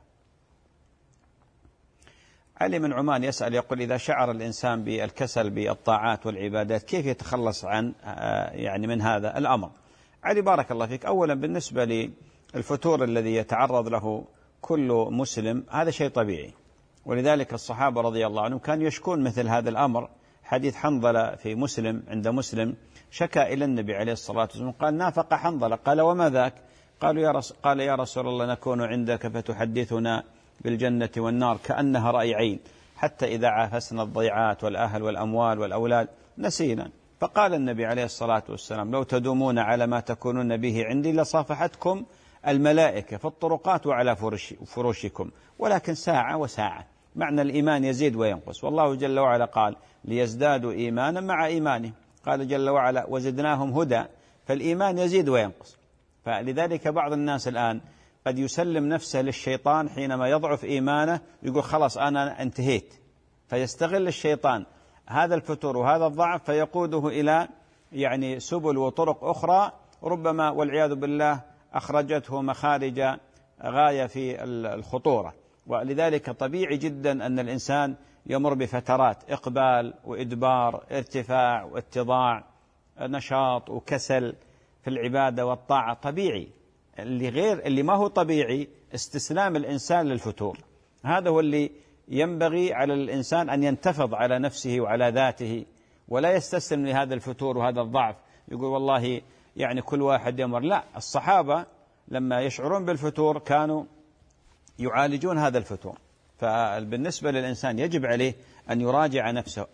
علي من عمان يسأل يقول إذا شعر الإنسان بالكسل بالطاعات والعبادات كيف يتخلص عن يعني من هذا الأمر؟ علي بارك الله فيك، أولا بالنسبة للفتور الذي يتعرض له كل مسلم، هذا شيء طبيعي. ولذلك الصحابة رضي الله عنهم كانوا يشكون مثل هذا الأمر. حديث حنظلة في مسلم، عند مسلم، شكى إلى النبي عليه الصلاة والسلام قال: نافق حنظلة. قال: وما ذاك؟ قال: يا رسول الله نكون عندك فتحدثنا بالجنة والنار كأنها رأي عين، حتى إذا عافسنا الضيعات والأهل والأموال والأولاد نسينا. فقال النبي عليه الصلاة والسلام: لو تدومون على ما تكونون به عندي لصافحتكم الملائكة في الطرقات وعلى فروشكم، ولكن ساعة وساعة. معنى الإيمان يزيد وينقص، والله جل وعلا قال: ليزدادوا إيمانا مع إيمانهم. قال جل وعلا: وزدناهم هدى. فالإيمان يزيد وينقص. فلذلك بعض الناس الآن قد يسلم نفسه للشيطان حينما يضعف إيمانه، يقول: خلاص أنا انتهيت. فيستغل الشيطان هذا الفتور وهذا الضعف فيقوده إلى سبل وطرق أخرى، ربما والعياذ بالله أخرجته مخارج غاية في الخطورة. ولذلك طبيعي جدا أن الإنسان يمر بفترات إقبال وإدبار، ارتفاع واتضاع، نشاط وكسل في العبادة والطاعة، طبيعي. اللي ما هو طبيعي استسلام الإنسان للفتور. هذا هو اللي ينبغي على الإنسان أن ينتفض على نفسه وعلى ذاته، ولا يستسلم لهذا الفتور وهذا الضعف، يقول والله كل واحد يمر. لا، الصحابة لما يشعرون بالفتور كانوا يعالجون هذا الفتور. فبالنسبة للإنسان يجب عليه أن يراجع نفسه.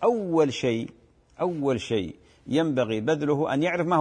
أول شيء ينبغي بذله أن يعرف ما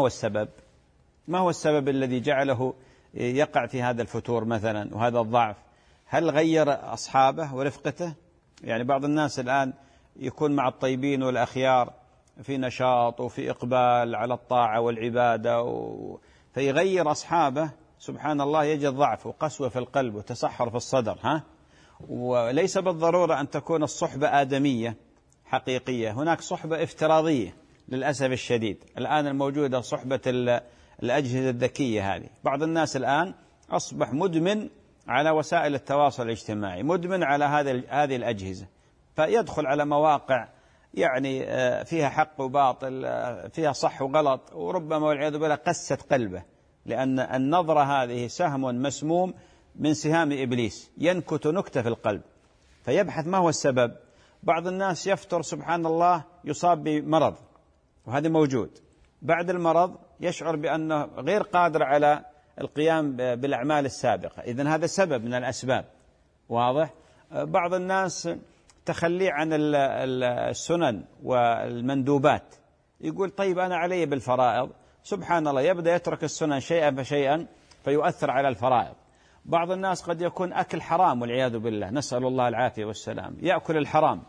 هو السبب الذي جعله يقع في هذا الفتور مثلا وهذا الضعف. هل غير أصحابه ورفقته؟ بعض الناس الآن يكون مع الطيبين والأخيار في نشاط وفي إقبال على الطاعة والعبادة فيغير أصحابه، سبحان الله، يجد ضعف وقسوة في القلب وتسحر في الصدر. وليس بالضرورة أن تكون الصحبة آدمية حقيقية، هناك صحبة افتراضية للأسف الشديد. الآن الموجودة صحبة الأجهزة الذكية هذه. بعض الناس الآن أصبح مدمن على وسائل التواصل الاجتماعي، مدمن على هذه الأجهزة، فيدخل على مواقع فيها حق وباطل، فيها صح وغلط، وربما والعياذ بالله قست قلبه، لأن النظرة هذه سهم مسموم من سهام إبليس، ينكت نكتة في القلب، فيبحث ما هو السبب. بعض الناس يفتر سبحان الله يصاب بمرض، وهذا موجود. بعد المرض يشعر بأنه غير قادر على القيام بالأعمال السابقة، إذن هذا سبب من الأسباب، واضح. بعض الناس تخلي عن السنن والمندوبات، يقول طيب أنا علي بالفرائض، سبحان الله يبدأ يترك السنن شيئا فشيئا فيؤثر على الفرائض. بعض الناس قد يكون أكل حرام والعياذ بالله، نسأل الله العافية والسلام، يأكل الحرام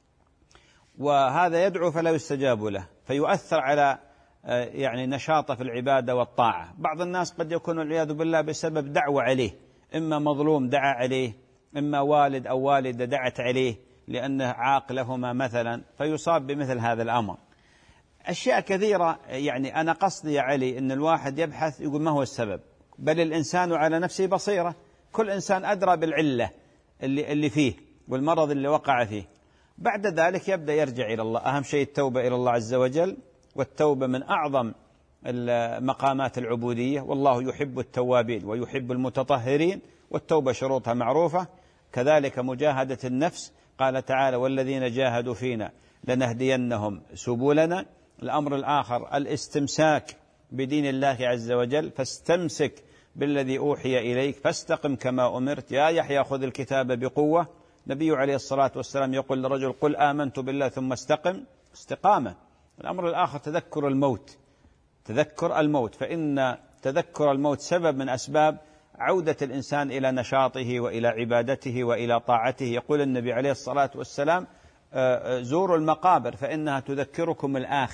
وهذا يدعو فلا يستجاب له، فيؤثر على نشاطه في العبادة والطاعة. بعض الناس قد يكون والعياذ بالله بسبب دعوة عليه، إما مظلوم دعا عليه، إما والد أو والدة دعت عليه لأنه عاق لهما مثلا، فيصاب بمثل هذا الأمر. أشياء كثيرة. أنا قصدي يا علي أن الواحد يبحث يقول ما هو السبب، بل الإنسان على نفسه بصيرة، كل إنسان أدرى بالعلة اللي فيه والمرض اللي وقع فيه. بعد ذلك يبدأ يرجع إلى الله. أهم شيء التوبة إلى الله عز وجل، والتوبة من أعظم مقامات العبودية، والله يحب التوابين ويحب المتطهرين، والتوبة شروطها معروفة. كذلك مجاهدة النفس، قال تعالى والذين جاهدوا فينا لنهدينهم سبلنا. الأمر الآخر الاستمساك بدين الله عز وجل، فاستمسك بالذي أوحي إليك فاستقم كما أمرت يا يحيى خذ الكتاب بقوة. النبي عليه الصلاة والسلام يقول للرجل قل آمنت بالله ثم استقم، استقامة. الأمر الآخر تذكر الموت، فإن تذكر الموت سبب من أسباب عودة الإنسان إلى نشاطه وإلى عبادته وإلى طاعته. يقول النبي عليه الصلاة والسلام زوروا المقابر فإنها تذكركم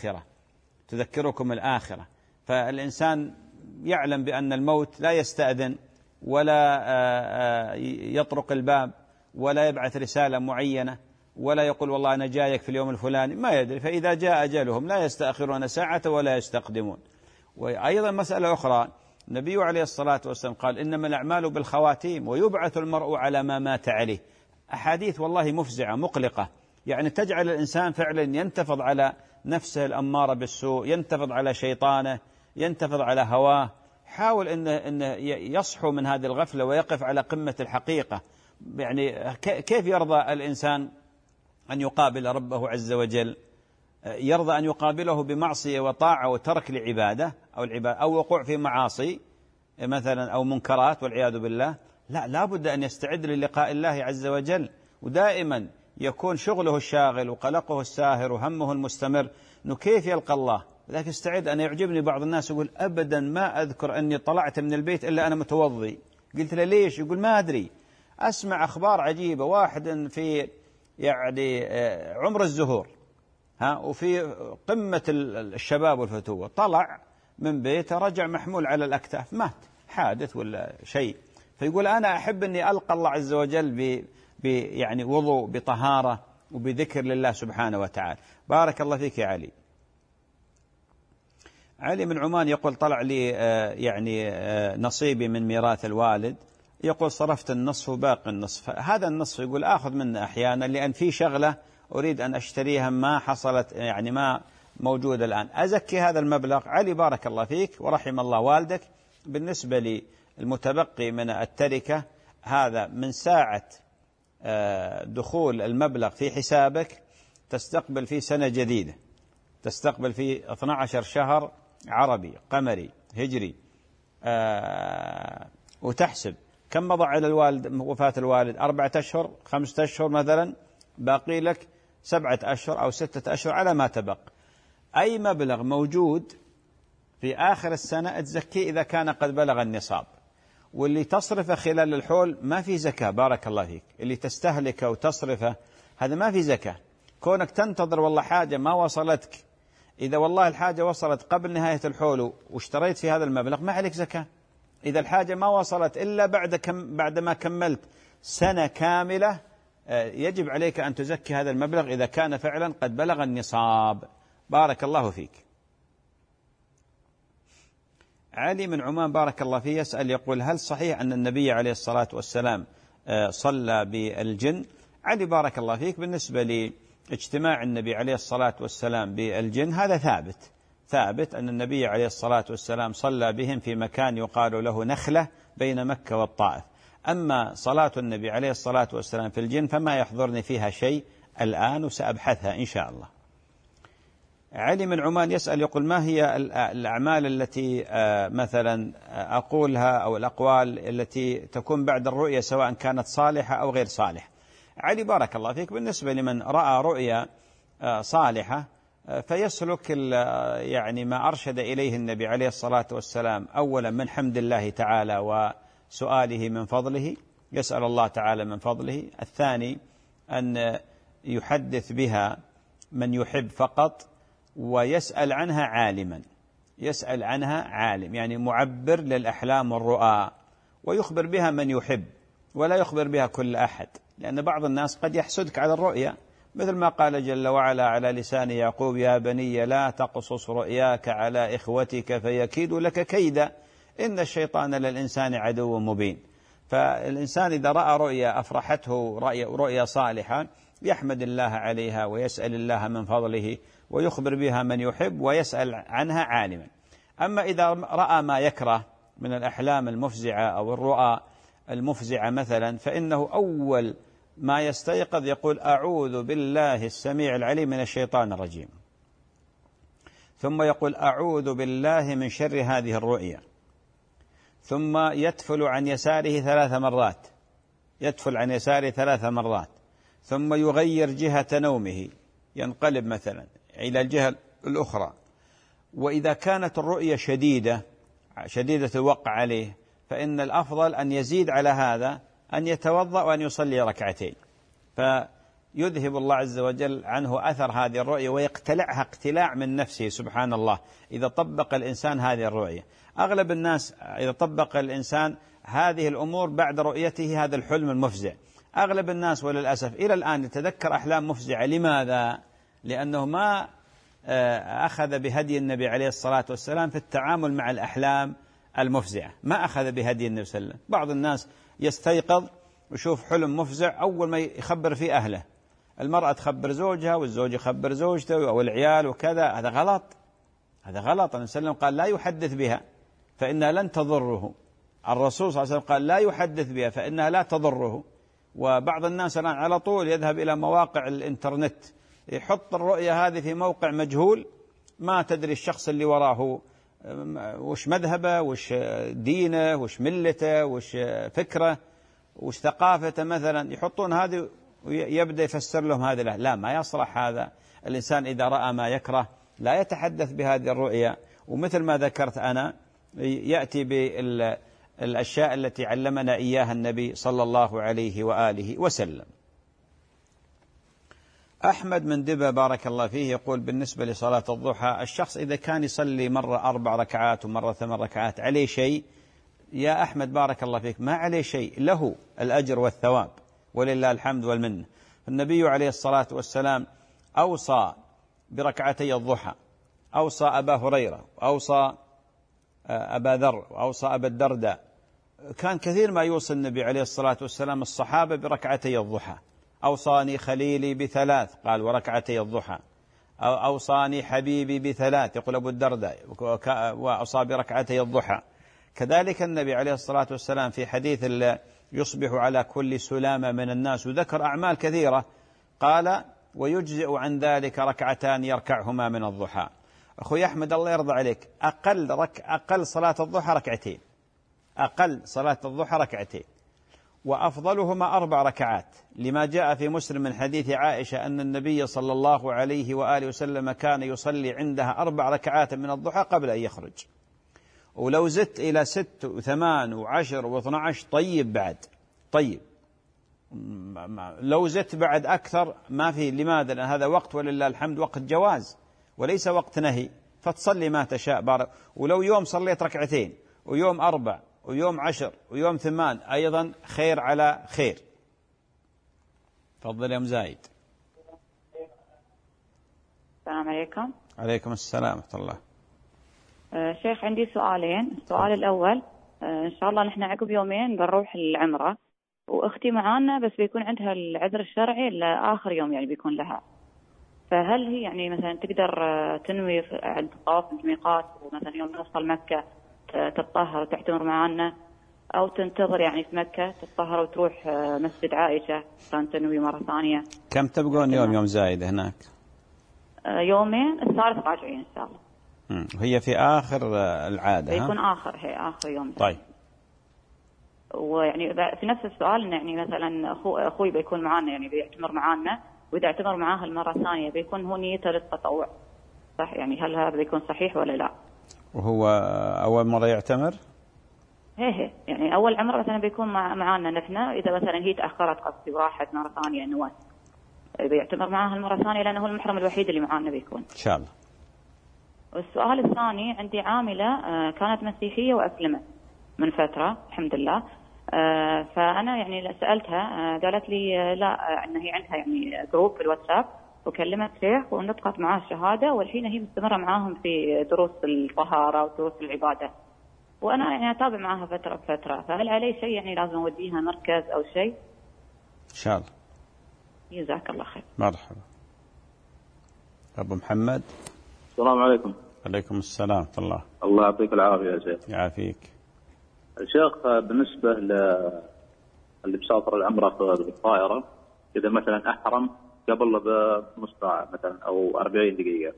الآخرة. فالإنسان يعلم بأن الموت لا يستأذن ولا يطرق الباب ولا يبعث رسالة معينة ولا يقول والله أنا جايك في اليوم الفلاني، ما يدري. فإذا جاء أجلهم لا يستأخرون ساعة ولا يستقدمون. وأيضا مسألة أخرى، النبي عليه الصلاة والسلام قال إنما الأعمال بالخواتيم ويبعث المرء على ما مات عليه. أحاديث والله مفزعة مقلقة، تجعل الإنسان فعلا ينتفض على نفسه الأمارة بالسوء، ينتفض على شيطانه، ينتفض على هواه، حاول أنه يصحو من هذه الغفلة ويقف على قمة الحقيقة. يعني كيف يرضى الإنسان أن يقابل ربه عز وجل؟ يرضى أن يقابله بمعصية وطاعة وترك لعبادة أو وقوع في معاصي مثلا أو منكرات والعياذ بالله؟ لا بد أن يستعد للقاء الله عز وجل، ودائما يكون شغله الشاغل وقلقه الساهر وهمه المستمر أنه كيف يلقى الله. لكن استعد. أنا يعجبني بعض الناس يقول أبدا ما أذكر أني طلعت من البيت إلا أنا متوضي. قلت له ليش؟ يقول ما أدري، أسمع أخبار عجيبة، واحد في يعني عمر الزهور وفي قمة الشباب والفتوة طلع من بيته رجع محمول على الأكتاف، مات، حادث ولا شيء. فيقول أنا أحب أني ألقى الله عز وجل يعني وضوء بطهارة وبذكر لله سبحانه وتعالى. بارك الله فيك يا علي. علي من عمان يقول طلع لي يعني نصيبي من ميراث الوالد، يقول صرفت النصف وباقي النصف. هذا النصف يقول آخذ منه أحيانا لأن في شغلة أريد أن أشتريها ما حصلت، يعني ما موجودة الآن، أزكي هذا المبلغ. علي بارك الله فيك ورحم الله والدك. بالنسبة للمتبقي من التركة هذا من ساعة دخول المبلغ في حسابك تستقبل فيه سنة جديدة، تستقبل فيه 12 شهر عربي قمري هجري، وتحسب كم مضى على الوالد وفاة الوالد 4 أشهر 5 أشهر مثلا، باقي لك 7 أشهر أو 6 أشهر على ما تبقى. أي مبلغ موجود في آخر السنة تزكيه إذا كان قد بلغ النصاب، واللي تصرفه خلال الحول ما في زكاة. بارك الله فيك. اللي تستهلكه وتصرفه هذا ما في زكاة. كونك تنتظر والله حاجة ما وصلتك، إذا والله الحاجة وصلت قبل نهاية الحول واشتريت في هذا المبلغ ما عليك زكاة. إذا الحاجة ما وصلت إلا بعد ما كملت سنة كاملة يجب عليك أن تزكي هذا المبلغ إذا كان فعلا قد بلغ النصاب. بارك الله فيك. علي من عمان بارك الله فيه يسأل يقول هل صحيح أن النبي عليه الصلاة والسلام صلى بالجن؟ علي بارك الله فيك، بالنسبة لاجتماع النبي عليه الصلاة والسلام بالجن هذا ثابت أن النبي عليه الصلاة والسلام صلى بهم في مكان يقال له نخلة بين مكة والطائف. أما صلاة النبي عليه الصلاة والسلام في الجن فما يحضرني فيها شيء الآن وسأبحثها إن شاء الله. علي من عمان يسأل يقول ما هي الأعمال التي مثلا أقولها أو الأقوال التي تكون بعد الرؤية سواء كانت صالحة أو غير صالحة؟ علي بارك الله فيك، بالنسبة لمن رأى رؤيا صالحة فيسلك يعني ما أرشد إليه النبي عليه الصلاة والسلام، أولا من حمد الله تعالى وسؤاله من فضله، يسأل الله تعالى من فضله. الثاني أن يحدث بها من يحب فقط، ويسأل عنها عالما، يسأل عنها عالم يعني معبر للأحلام والرؤى، ويخبر بها من يحب ولا يخبر بها كل أحد، لأن بعض الناس قد يحسدك على الرؤيا، مثل ما قال جل وعلا على لسان يعقوب يا بني لا تقصص رؤياك على إخوتك فيكيدوا لك كيدا إن الشيطان للإنسان عدو مبين. فالإنسان إذا رأى رؤيا أفرحته رؤيا صالحة يحمد الله عليها ويسأل الله من فضله ويخبر بها من يحب ويسأل عنها عالما. أما إذا رأى ما يكره من الأحلام المفزعة أو الرؤى المفزعة مثلا، فإنه أول ما يستيقظ يقول أعوذ بالله السميع العليم من الشيطان الرجيم، ثم يقول أعوذ بالله من شر هذه الرؤيا، ثم يتفل عن يساره 3 مرات، يتفل عن يساره 3 مرات، ثم يغير جهة نومه، ينقلب مثلا إلى الجهة الأخرى. وإذا كانت الرؤية شديدة الوقع عليه فإن الأفضل أن يزيد على هذا أن يتوضأ وأن يصلي 2 ركعتين، فيذهب الله عز وجل عنه أثر هذه الرؤية ويقتلعها اقتلاع من نفسه. سبحان الله، إذا طبق الإنسان هذه الرؤية. أغلب الناس إذا طبق الإنسان هذه الأمور بعد رؤيته هذا الحلم المفزع، أغلب الناس وللأسف إلى الآن يتذكر أحلام مفزعة. لماذا؟ لأنه ما أخذ بهدي النبي عليه الصلاة والسلام في التعامل مع الأحلام المفزعة، ما أخذ بهدي النبي صلى الله عليه وسلم. بعض الناس يستيقظ ويشوف حلم مفزع أول ما يخبر فيه أهله، المرأة تخبر زوجها والزوج يخبر زوجته أو العيال وكذا. هذا غلط، هذا غلط. النبي صلى الله عليه وسلم قال لا يحدث بها، فإنها لن تضره. الرسول صلى الله عليه وسلم قال لا يحدث بها فإنها لا تضره. وبعض الناس الآن على طول يذهب إلى مواقع الإنترنت، يحط الرؤية هذه في موقع مجهول، ما تدري الشخص اللي وراه وش مذهبه، وش دينه، وش ملته، وش فكره، وش ثقافته مثلا، يحطون هذه ويبدأ يفسر لهم هذه. لا، ما يصلح هذا. الإنسان إذا رأى ما يكره لا يتحدث بهذه الرؤية. ومثل ما ذكرت أنا، يأتي بالأشياء التي علمنا إياها النبي صلى الله عليه وآله وسلم. أحمد من دبا بارك الله فيه يقول بالنسبة لصلاة الضحى، الشخص إذا كان يصلي مرة 4 ركعات ومرة 8 ركعات عليه شيء؟ يا أحمد بارك الله فيك، ما عليه شيء، له الأجر والثواب ولله الحمد والمنة. النبي عليه الصلاة والسلام أوصى بركعتي الضحى، أوصى أبا هريرة، وأوصى أبا ذر، وأوصى أبا الدرداء. كان كثير ما يوصي النبي عليه الصلاة والسلام الصحابة بركعتي الضحى. أوصاني خليلي ب3، قال وركعتي الضحى. أوصاني حبيبي ب3، يقول أبو الدرداء، وأوصى بركعتي الضحى. كذلك النبي عليه الصلاة والسلام في حديث يصبح على كل سلامة من الناس، وذكر أعمال كثيرة، قال ويجزئ عن ذلك 2 يركعهما من الضحى. أخوي أحمد الله يرضى عليك، أقل صلاة الضحى 2 أقل صلاة الضحى 2 وأفضلهما 4 ركعات، لما جاء في مسلم من حديث عائشة أن النبي صلى الله عليه وآله وسلم كان يصلي عندها 4 ركعات من الضحى قبل أن يخرج. ولو زدت إلى 6 و8 و10 و12 طيب بعد، طيب لو زدت بعد أكثر ما في. لماذا؟ لأن هذا وقت ولله الحمد وقت جواز وليس وقت نهي، فتصلي ما تشاء بارك. ولو يوم صليت 2 ويوم 4 ويوم 10 ويوم 8 أيضا خير على خير. تفضل يا أم زايد. السلام عليكم. عليكم السلام ورحمة الله. شيخ عندي سؤالين. السؤال الأول، إن شاء الله نحن عقب يومين بنروح العمرة، وأختي معانا بس بيكون عندها العذر الشرعي لآخر يوم يعني بيكون لها، فهل هي يعني مثلا تقدر تنوي عند طواف الميقات ومثلا يوم توصل مكة تتطهر وتعتمر معانا، أو تنتظر يعني في مكة تتطهر وتروح مسجد عائشة عشان تنوي مرة ثانية؟ كم تبقون يوم زايد هناك؟ يومين، الثالث راجعين إن شاء الله. هي في آخر العادة؟ يكون آخر يوم. طيب. ويعني في نفس السؤال إنه يعني مثلا أخوي بيكون معانا يعني بيعتمر معانا، وإذا اعتمر معاها المرة الثانية بيكون هو نيته للتطوع، صح؟ يعني هل هذا بيكون صحيح ولا لا؟ وهو أول مرة يعتمر؟ هي يعني أول عمرة مثلا بيكون معانا نحن، إذا مثلا هي تأخرت قصدي وراحت مرة ثانية نوات بيعتمر معاها المرة الثانية، لأنه هو المحرم الوحيد اللي معانا بيكون إن شاء الله. والسؤال الثاني، عندي عاملة كانت مسيحية وأسلمت من فترة الحمد لله، فأنا يعني سألتها قالت لي لا، إن هي عندها يعني جروب في الواتساب وكلمت شيخ ونطقت معاه الشهادة، والحين هي مستمرة معاهم في دروس الطهارة ودروس العبادة، وأنا يعني أتابع معها فترة بفترة، فهل علي شيء يعني لازم أوديها مركز أو شيء؟ إن شاء الله. جزاك الله خير. مرحبا. أبو محمد. السلام عليكم. عليكم السلام ورحمة الله. الله يعطيك العافية يا شيخ. يعافيك. الشيخ بالنسبة اللي بسافر العمرة بالطائرة، إذا مثلا أحرم قبل بنص ساعة مثلا أو 40 دقيقة،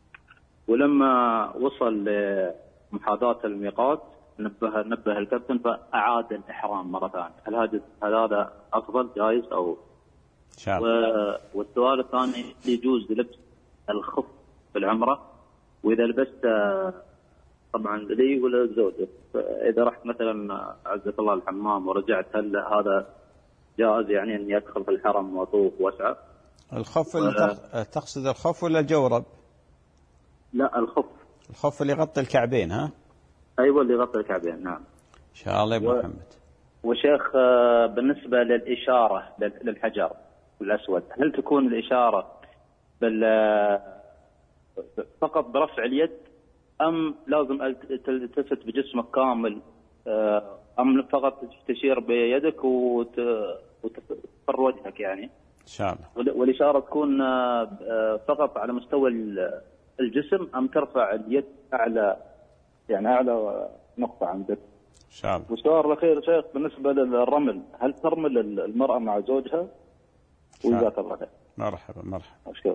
ولما وصل لمحاذاة الميقات نبه الكابتن فأعاد الإحرام مرة ثانية، هل هذا أفضل جائز أو؟ إن شاء الله. والسؤال الثاني، يجوز لبس الخف في العمرة؟ وإذا لبست طبعا لي ولا زوجة، إذا رحت مثلا عزك الله الحمام ورجعت، هل هذا جائز يعني أن يدخل في الحرم وطوف واسعى؟ الخف تقصد الخف ولا الجورب؟ لا الخف اللي يغطي الكعبين. ها؟ أيوة اللي يغطي الكعبين. نعم إن شاء الله يا أبو محمد. وشيخ بالنسبة للإشارة للحجر الأسود، هل تكون الإشارة فقط برفع اليد، أم لازم تلتفت بجسمك كامل، أم فقط تشير بيدك وتفر وجهك يعني؟ إن شاء الله. والإشارة تكون فقط على مستوى الجسم، أم ترفع اليد أعلى يعني أعلى نقطة عندك إن شاء الله. والسؤال الأخير شيخ بالنسبة للرمل، هل ترمل المرأة مع زوجها؟ وجزاك الله خير. مرحبا. أشكرك.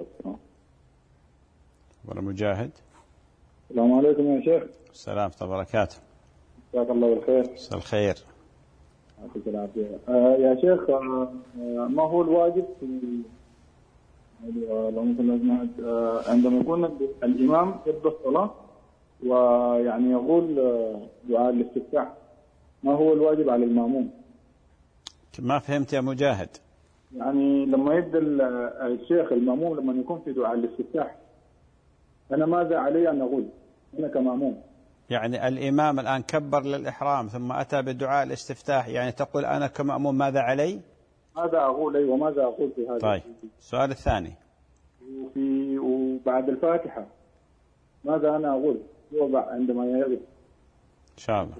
مجاهد. السلام عليكم يا شيخ. السلام ورحمة الله وبركاته. جزاك الله بالخير. مساء الخير. يعطيك العافية. يا شيخ، ما هو الواجب في لو مثلا عندما يكون الإمام يبدأ الصلاة ويعني يقول دعاء الاستفتاح، ما هو الواجب على المأموم؟ ما فهمت يا مجاهد. يعني لما يبدأ الشيخ المأموم لما يكون في دعاء الاستفتاح، أنا ماذا علي أن أقول أنا كمأموم؟ يعني الإمام الآن كبر للإحرام ثم أتى بدعاء الاستفتاح، يعني تقول أنا كمأموم ماذا علي؟ ماذا أقول وماذا أقول في هذا؟ طيب، السؤال الثاني. وبعد الفاتحة ماذا أنا أقول عندما يغب؟ إن شاء الله.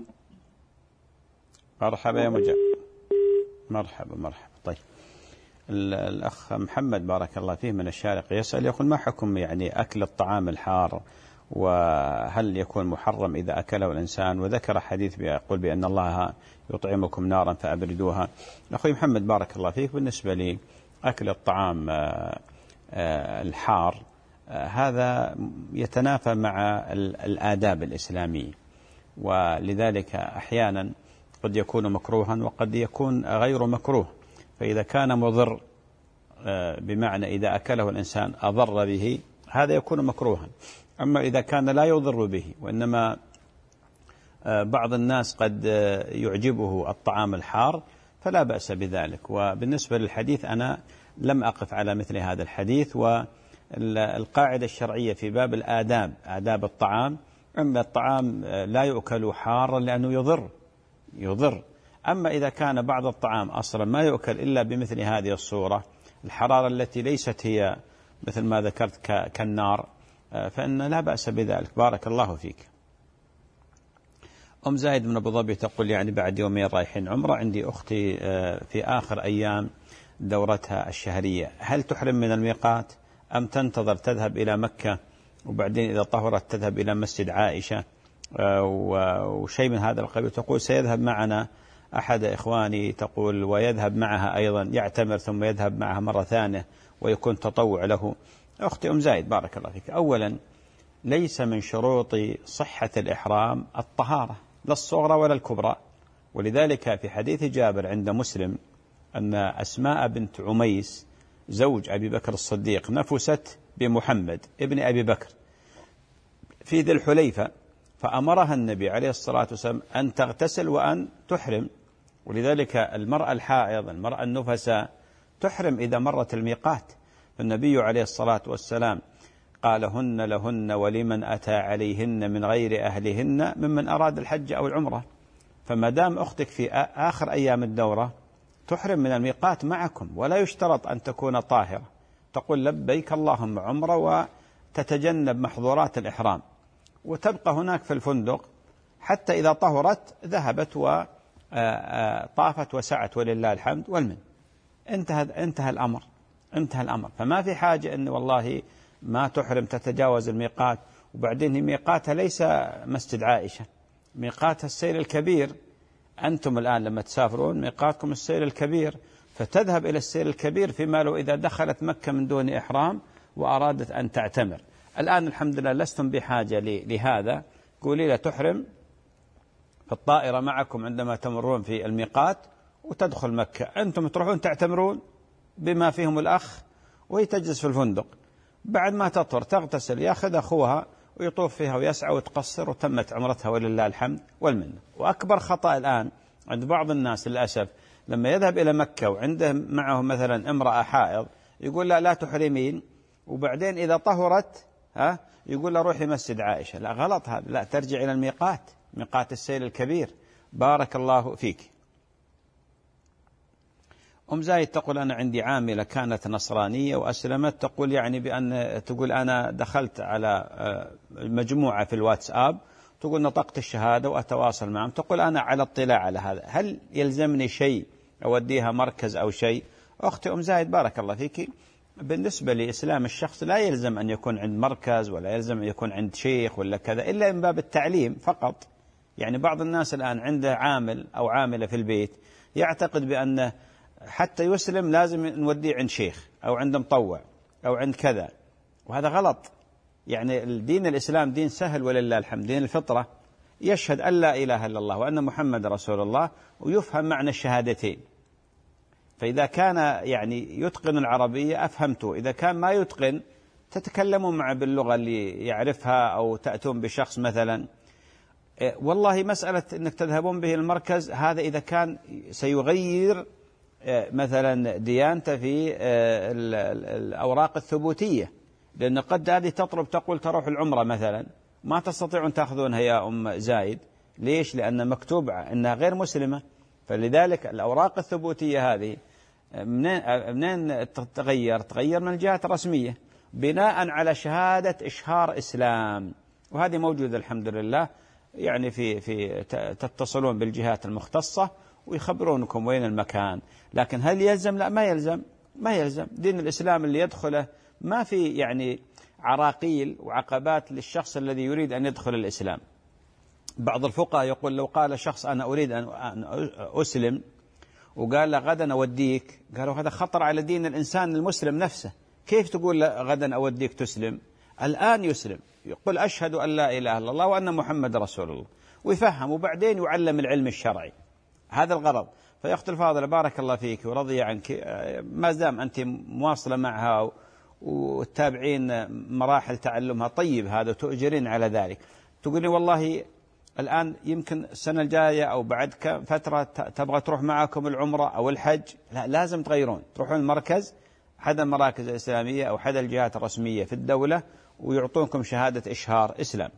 مرحبا يا مجاهد. مرحبا. طيب، الأخ محمد بارك الله فيه من الشارقة يسأل يقول ما حكم يعني أكل الطعام الحار، وهل يكون محرم إذا أكله الإنسان؟ وذكر حديث يقول بأن الله يطعمكم نارا فأبردوها. أخوي محمد بارك الله فيك، بالنسبة لي أكل الطعام الحار هذا يتنافى مع الآداب الإسلامية، ولذلك أحيانا قد يكون مكروها وقد يكون غير مكروه. فإذا كان مضر بمعنى إذا أكله الإنسان أضر به هذا يكون مكروها. أما إذا كان لا يضر به وإنما بعض الناس قد يعجبه الطعام الحار فلا بأس بذلك. وبالنسبة للحديث أنا لم أقف على مثل هذا الحديث. والقاعدة الشرعية في باب الآداب، آداب الطعام، أن الطعام لا يؤكل حارا لأنه يضر. أما إذا كان بعض الطعام أصلا ما يؤكل إلا بمثل هذه الصورة، الحرارة التي ليست هي مثل ما ذكرت كالنار، فإن لا بأس بذلك. بارك الله فيك. أم زايد من أبو ظبي تقول يعني بعد يومين رايحين عمرة، عندي أختي في آخر أيام دورتها الشهرية، هل تحرم من الميقات أم تنتظر تذهب إلى مكة وبعدين إذا طهرت تذهب إلى مسجد عائشة وشيء من هذا القبيل؟ تقول سيذهب معنا أحد إخواني، تقول ويذهب معها أيضا، يعتمر ثم يذهب معها مرة ثانية ويكون تطوع له. أختي أم زايد بارك الله فيك، أولا ليس من شروط صحة الإحرام الطهارة، لا الصغرى ولا الكبرى. ولذلك في حديث جابر عند مسلم أن أسماء بنت عميس زوج أبي بكر الصديق نفست بمحمد ابن أبي بكر في ذي الحليفة، فأمرها النبي عليه الصلاة والسلام أن تغتسل وأن تحرم. ولذلك المرأة الحائض، المرأة النفساء تحرم إذا مرت الميقات. فالنبي عليه الصلاة والسلام قال هن لهن ولمن أتى عليهن من غير أهلهن ممن أراد الحج أو العمرة. فما دام أختك في آخر أيام الدورة تحرم من الميقات معكم، ولا يشترط أن تكون طاهرة، تقول لبيك اللهم عمرة وتتجنب محظورات الإحرام، وتبقى هناك في الفندق حتى إذا طهرت ذهبت وطافت وسعت ولله الحمد والمن. انتهى الأمر. فما في حاجة أن والله ما تحرم تتجاوز الميقات، وبعدين ميقاتها ليس مسجد عائشة، ميقاتها السيل الكبير. أنتم الآن لما تسافرون ميقاتكم السيل الكبير، فتذهب إلى السيل الكبير فيما لو إذا دخلت مكة من دون إحرام وأرادت أن تعتمر. الآن الحمد لله لستم بحاجة لهذا، قولي له تحرم في الطائرة معكم عندما تمرون في الميقات وتدخل مكة، أنتم تروحون تعتمرون بما فيهم الأخ وهي تجلس في الفندق، بعد ما تطهر تغتسل يأخذ أخوها ويطوف فيها ويسعى وتقصر وتمت عمرتها ولله الحمد والمنة. وأكبر خطأ الآن عند بعض الناس للأسف لما يذهب إلى مكة وعنده معه مثلا امرأة حائض يقول لا تحرمين، وبعدين إذا طهرت يقول له روحي مسجد عائشة. لا، غلط هذا، لا، ترجع إلى الميقات، ميقات السيل الكبير. بارك الله فيك. أم زايد تقول أنا عندي عاملة كانت نصرانية وأسلمت، تقول يعني تقول أنا دخلت على مجموعة في الواتساب، تقول نطقت الشهادة وأتواصل معهم، تقول أنا على اطلاع على هذا، هل يلزمني شيء أوديها مركز أو شيء؟ أختي أم زايد بارك الله فيك، بالنسبة لإسلام الشخص لا يلزم أن يكون عند مركز ولا يلزم أن يكون عند شيخ ولا كذا، إلا من باب التعليم فقط. يعني بعض الناس الآن عنده عامل أو عاملة في البيت يعتقد بأنه حتى يسلم لازم نوديه عند شيخ أو عند مطوع أو عند كذا، وهذا غلط. يعني الدين الإسلام دين سهل ولله الحمد، دين الفطرة، يشهد أن لا إله إلا الله وأن محمد رسول الله، ويفهم معنى الشهادتين. فإذا كان يعني يتقن العربية أفهمته، إذا كان ما يتقن تتكلمون معه باللغة اللي يعرفها، أو تأتون بشخص مثلا. والله مسألة أنك تذهبون به المركز هذا إذا كان سيغير مثلا ديانته في الأوراق الثبوتية، لأن قد هذه تطلب تقول تروح العمرة مثلا، ما تستطيعون تأخذونها يا أم زايد. ليش؟ لأن مكتوب أنها غير مسلمة. فلذلك الأوراق الثبوتية هذه منين تغير من الجهات الرسمية بناء على شهادة إشهار إسلام، وهذه موجودة الحمد لله. يعني في تتصلون بالجهات المختصة ويخبرونكم وين المكان. لكن هل يلزم؟ لا، ما يلزم. دين الإسلام اللي يدخله ما في يعني عراقيل وعقبات للشخص الذي يريد أن يدخل الإسلام. بعض الفقهاء يقول لو قال شخص أنا أريد أن أسلم وقال له غدا أوديك، قالوا هذا خطر على دين الإنسان المسلم نفسه. كيف تقول غدا أوديك تسلم؟ الآن يسلم، يقول أشهد أن لا إله إلا الله وأن محمد رسول الله، ويفهم، وبعدين يعلم العلم الشرعي. هذا الغرض. فيا أختي الفاضلة بارك الله فيك ورضي عنك، ما دام أنت مواصلة معها وتتابعين مراحل تعلمها، طيب هذا تؤجرين على ذلك. تقولين والله الآن يمكن السنة الجاية أو بعد فترة تبغى تروح معكم العمرة أو الحج، لا، لازم تغيرون، تروحون المركز، أحد المراكز الإسلامية أو أحد الجهات الرسمية في الدولة، ويعطونكم شهادة إشهار إسلام.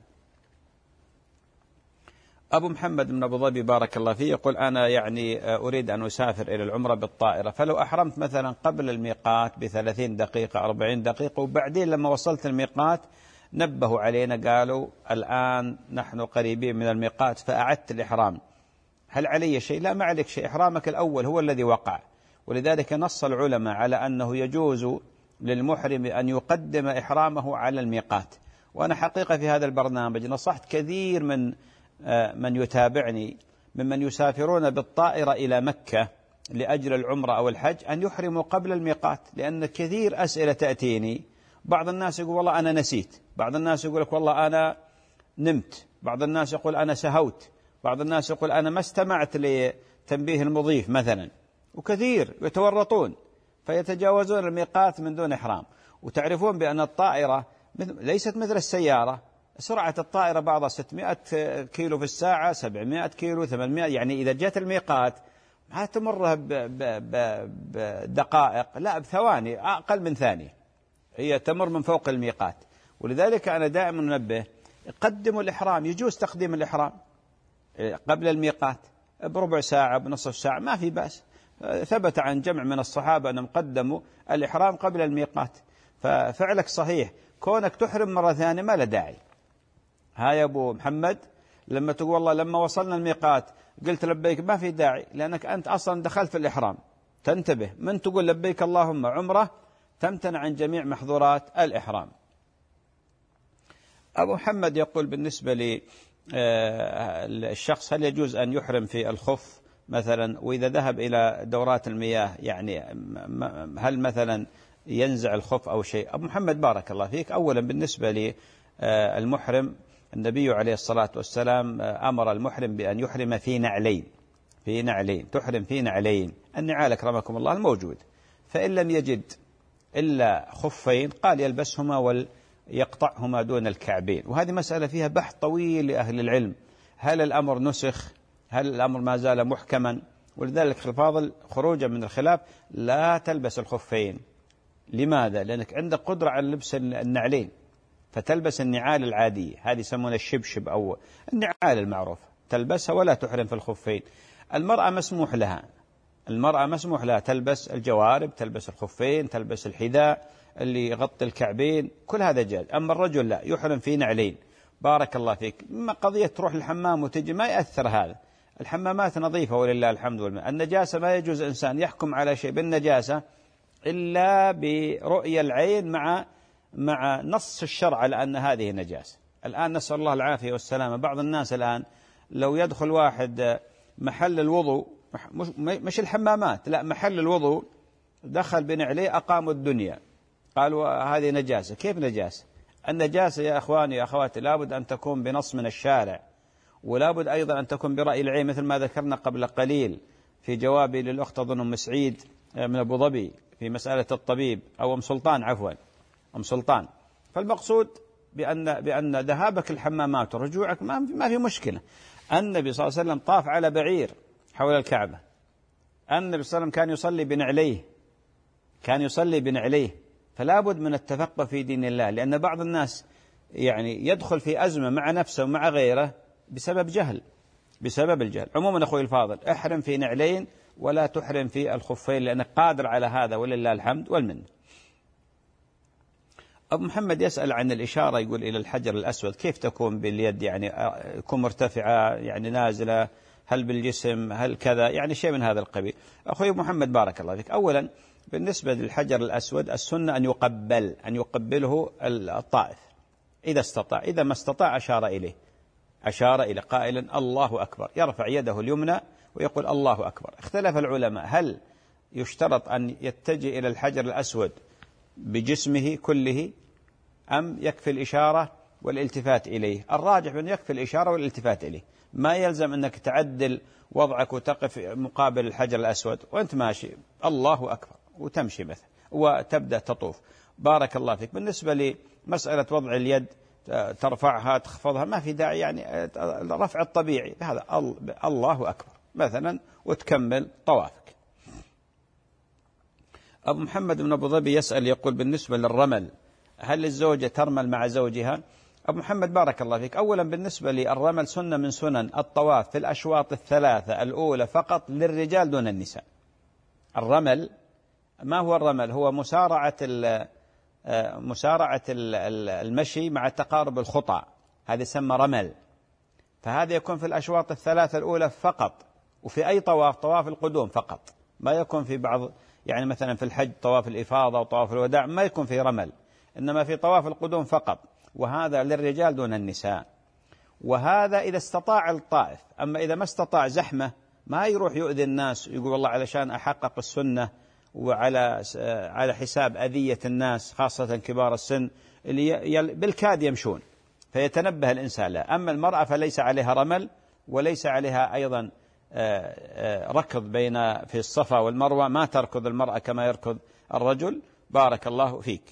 أبو محمد من أبو ظبي بارك الله فيه يقول أنا يعني أريد أن أسافر إلى العمرة بالطائرة، فلو أحرمت مثلا قبل الميقات ب30 دقيقة 40 دقيقة، وبعدين لما وصلت الميقات نبهوا علينا قالوا الآن نحن قريبين من الميقات فأعدت الإحرام، هل علي شيء؟ لا، ما عليك شيء، إحرامك الأول هو الذي وقع. ولذلك نص العلماء على أنه يجوز للمحرم أن يقدم إحرامه على الميقات. وأنا حقيقة في هذا البرنامج نصحت كثير من يتابعني ممن يسافرون بالطائرة إلى مكة لأجل العمرة أو الحج أن يحرموا قبل الميقات، لأن كثير أسئلة تأتيني. بعض الناس يقول والله أنا نسيت، بعض الناس يقول لك والله أنا نمت، بعض الناس يقول أنا سهوت، بعض الناس يقول أنا ما استمعت لتنبيه المضيف مثلا، وكثير يتورطون فيتجاوزون الميقات من دون إحرام. وتعرفون بأن الطائرة ليست مثل السيارة، سرعة الطائرة بعضها 600 كيلو في الساعة، 700 كيلو، 800، يعني إذا جاءت الميقات ما تمرها بدقائق، لا بثواني، أقل من ثانية هي تمر من فوق الميقات. ولذلك أنا دائما أنبه قدموا الإحرام، يجوز تقديم الإحرام قبل الميقات بربع ساعة بنصف ساعة، ما في بأس. ثبت عن جمع من الصحابة أنهم قدموا الإحرام قبل الميقات. ففعلك صحيح، كونك تحرم مرة ثانية ما له داعي. ها يا أبو محمد، لما تقول والله لما وصلنا الميقات قلت لبيك، ما في داعي، لأنك أنت أصلا دخلت في الإحرام. تنتبه، من تقول لبيك اللهم عمرة تمتنع عن جميع محظورات الإحرام. أبو محمد يقول بالنسبة للشخص هل يجوز أن يحرم في الخف مثلا، وإذا ذهب إلى دورات المياه يعني هل مثلا ينزع الخف أو شيء؟ أبو محمد بارك الله فيك، أولا بالنسبة للمحرم النبي عليه الصلاة والسلام أمر المحرم بأن يحرم في نعلين، تحرم في نعلين، النعال أكرمكم الله الموجود. فإن لم يجد إلا خفين قال يلبسهما ويقطعهما دون الكعبين. وهذه مسألة فيها بحث طويل لأهل العلم، هل الأمر نسخ، هل الأمر ما زال محكما؟ ولذلك الفاضل خروجا من الخلاف لا تلبس الخفين. لماذا؟ لأنك عندك قدرة على لبس النعلين، فتلبس النعال العادية، هذه يسمونها الشبشب أو النعال المعروفة، تلبسها ولا تحرم في الخفين. المرأة مسموح لها تلبس الجوارب، تلبس الخفين، تلبس الحذاء اللي يغطي الكعبين، كل هذا جائز. أما الرجل لا، يحرم في نعلين. بارك الله فيك. ما قضية تروح الحمام وتجي ما يأثر هذا، الحمامات نظيفة ولله الحمد والمنة. النجاسة ما يجوز إنسان يحكم على شيء بالنجاسة إلا برؤية العين مع نص الشرع على أن هذه نجاسة. الآن نسأل الله العافية والسلامة، بعض الناس الآن لو يدخل واحد محل الوضوء، مش الحمامات، لا محل الوضوء، دخل بنعليه أقاموا الدنيا، قالوا هذه نجاسة. كيف نجاسة؟ النجاسة يا أخواني يا أخواتي لابد أن تكون بنص من الشارع، ولابد أيضا أن تكون برأي العين، مثل ما ذكرنا قبل قليل في جوابي للأخت أظن أم سعيد من أبو ظبي في مسألة الطبيب، أو أم سلطان عفوا، أم سلطان. فالمقصود بأن ذهابك الحمامات ورجوعك ما في مشكلة. النبي صلى الله عليه وسلم طاف على بعير حول الكعبة، النبي صلى الله عليه وسلم كان يصلي بنعليه، فلا بد من التفقه في دين الله، لأن بعض الناس يعني يدخل في أزمة مع نفسه ومع غيره بسبب الجهل. عموما أخوي الفاضل، احرم في نعلين ولا تحرم في الخفين، لأنك قادر على هذا ولله الحمد والمنه. أبو محمد يسأل عن الإشارة، يقول إلى الحجر الأسود كيف تكون باليد، يعني تكون مرتفعة يعني نازلة، هل بالجسم، هل كذا، يعني شيء من هذا القبيل. أخوي محمد بارك الله فيك، أولا بالنسبة للحجر الأسود السنة أن يقبله الطائف إذا استطاع، إذا ما استطاع أشار إليه قائلا الله أكبر، يرفع يده اليمنى ويقول الله أكبر. اختلف العلماء هل يشترط أن يتجه إلى الحجر الأسود بجسمه كله أم يكفي الإشارة والالتفات إليه؟ الراجح أن يكفي الإشارة والالتفات إليه، ما يلزم أنك تعدل وضعك وتقف مقابل الحجر الأسود وأنت ماشي الله أكبر وتمشي مثلا وتبدأ تطوف. بارك الله فيك. بالنسبة لمسألة وضع اليد ترفعها تخفضها ما في داعي، يعني الرفع الطبيعي هذا الله أكبر مثلا وتكمل طوافك. أبو محمد بن أبو ظبي يسأل يقول بالنسبة للرمل هل الزوجة ترمل مع زوجها؟ أبو محمد بارك الله فيك، أولا بالنسبة للرمل سنة من سنن الطواف في الأشواط الثلاثة الأولى فقط للرجال دون النساء. الرمل ما هو الرمل؟ هو مسارعة المشي مع تقارب الخطى، هذا يسمى رمل، فهذا يكون في الأشواط الثلاثة الأولى فقط، وفي أي طواف القدوم فقط، ما يكون في بعض، يعني مثلا في الحج طواف الإفاضة وطواف الوداع ما يكون في رمل، إنما في طواف القدوم فقط، وهذا للرجال دون النساء. وهذا إذا استطاع الطائف، أما إذا ما استطاع زحمة ما يروح يؤذي الناس يقول والله علشان أحقق السنة وعلى حساب أذية الناس خاصة كبار السن اللي بالكاد يمشون، فيتنبه الإنسان له. أما المرأة فليس عليها رمل وليس عليها أيضا ركض في الصفا والمروة، ما تركض المرأة كما يركض الرجل. بارك الله فيك.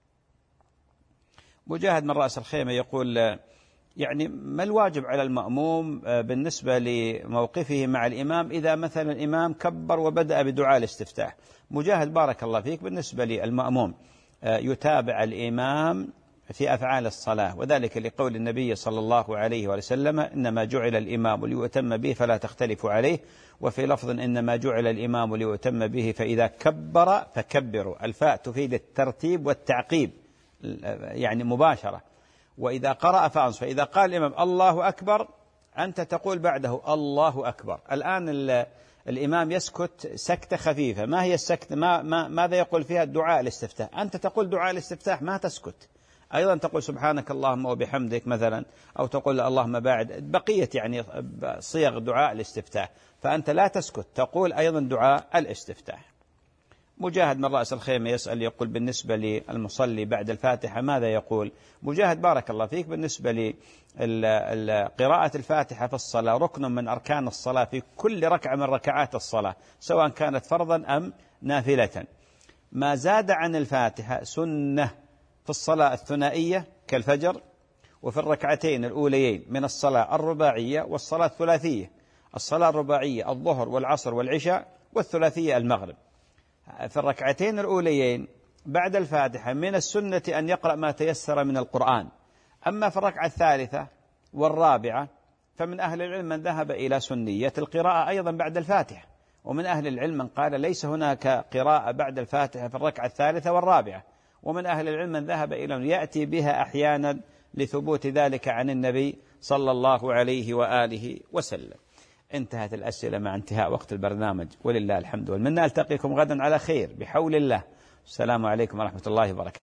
مجاهد من رأس الخيمة يقول يعني ما الواجب على المأموم بالنسبة لموقفه مع الإمام إذا مثلا الإمام كبر وبدأ بدعاء الاستفتاح؟ مجاهد بارك الله فيك، بالنسبة للمأموم يتابع الإمام في أفعال الصلاة، وذلك لقول النبي صلى الله عليه وسلم إنما جعل الإمام ليؤتم به فلا تختلفوا عليه، وفي لفظ إنما جعل الإمام ليؤتم به فإذا كبر فكبروا. الفاء تفيد الترتيب والتعقيب يعني مباشرة. وإذا قرأ فأنصت، فإذا قال الإمام الله أكبر أنت تقول بعده الله أكبر. الآن الإمام يسكت سكتة خفيفة، ما هي السكتة؟ ماذا يقول فيها؟ دعاء الاستفتاح. أنت تقول دعاء الاستفتاح ما تسكت، أيضا تقول سبحانك اللهم وبحمدك مثلا، أو تقول اللهم باعد، بقية يعني صيغ دعاء الاستفتاح، فأنت لا تسكت، تقول أيضا دعاء الاستفتاح. مجاهد من رأس الخيمة يسأل يقول بالنسبة للمصلي بعد الفاتحة ماذا يقول؟ مجاهد بارك الله فيك، بالنسبة لقراءة الفاتحة في الصلاة ركن من أركان الصلاة في كل ركعة من ركعات الصلاة سواء كانت فرضا أم نافلة. ما زاد عن الفاتحة سنة في الصلاة الثنائية كالفجر، وفي الركعتين الأوليين من الصلاة الرباعية والصلاة الثلاثية. الصلاة الرباعية الظهر والعصر والعشاء، والثلاثية المغرب. في الركعتين الأوليين بعد الفاتحة من السنة أن يقرأ ما تيسر من القرآن. أما في الركعة الثالثة والرابعة فمن أهل العلم من ذهب إلى سنية القراءة أيضا بعد الفاتحة، ومن أهل العلم من قال ليس هناك قراءة بعد الفاتحة في الركعة الثالثة والرابعة، ومن أهل العلم من ذهب إلى أن يأتي بها أحيانا لثبوت ذلك عن النبي صلى الله عليه وآله وسلم. انتهت الأسئلة مع انتهاء وقت البرنامج، ولله الحمد والمنة. ألتقيكم غدا على خير بحول الله. السلام عليكم ورحمة الله وبركاته.